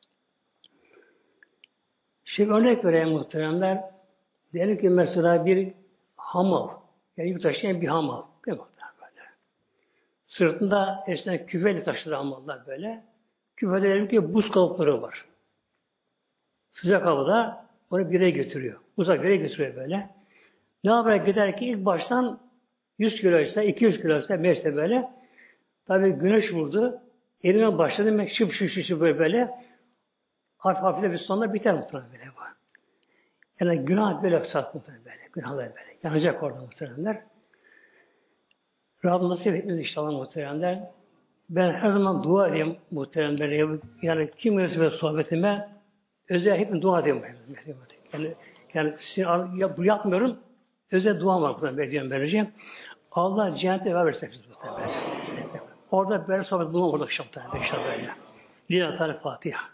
Şimdi örnek vereyim muhteremler. Diyelim ki mesela bir hamal, yani yük taşıyan bir hamal. Değil mi? Böyle. Sırtında eskiden küfeyle taşıdı hamallar böyle. Küfede diyelim ki buz kalıpları var. Sıcak havada onu bir yere götürüyor. Uzak bir yere götürüyor böyle. Ne yapar gider ki ilk baştan yüz kiloysa, iki yüz kiloysa, meşte böyle. Tabii güneş vurdu. Elime başladı demek şıp şıp şıp şıp böyle böyle. Hafif hafif de bir sonunda biter muhtemelen böyle bu. Yani günah böyle saat muhtemelen böyle. Günahlar böyle. Yanacak orada muhtemelenler. Rabbim nasip etmez inşallah muhtemelenler. Ben her zaman dua edeyim muhtemelenler. Yani kim gelirse sohbetime özel hep dua edeyim. Yani, yani bunu yapmıyorum. Özel dua var muhtemelen vereceğim, vereceğim. Allah cennete ver versin muhtemelen. Orada böyle sohbet bulun orada inşallah. İnşallah böyle. Lillahi Teala Fatiha.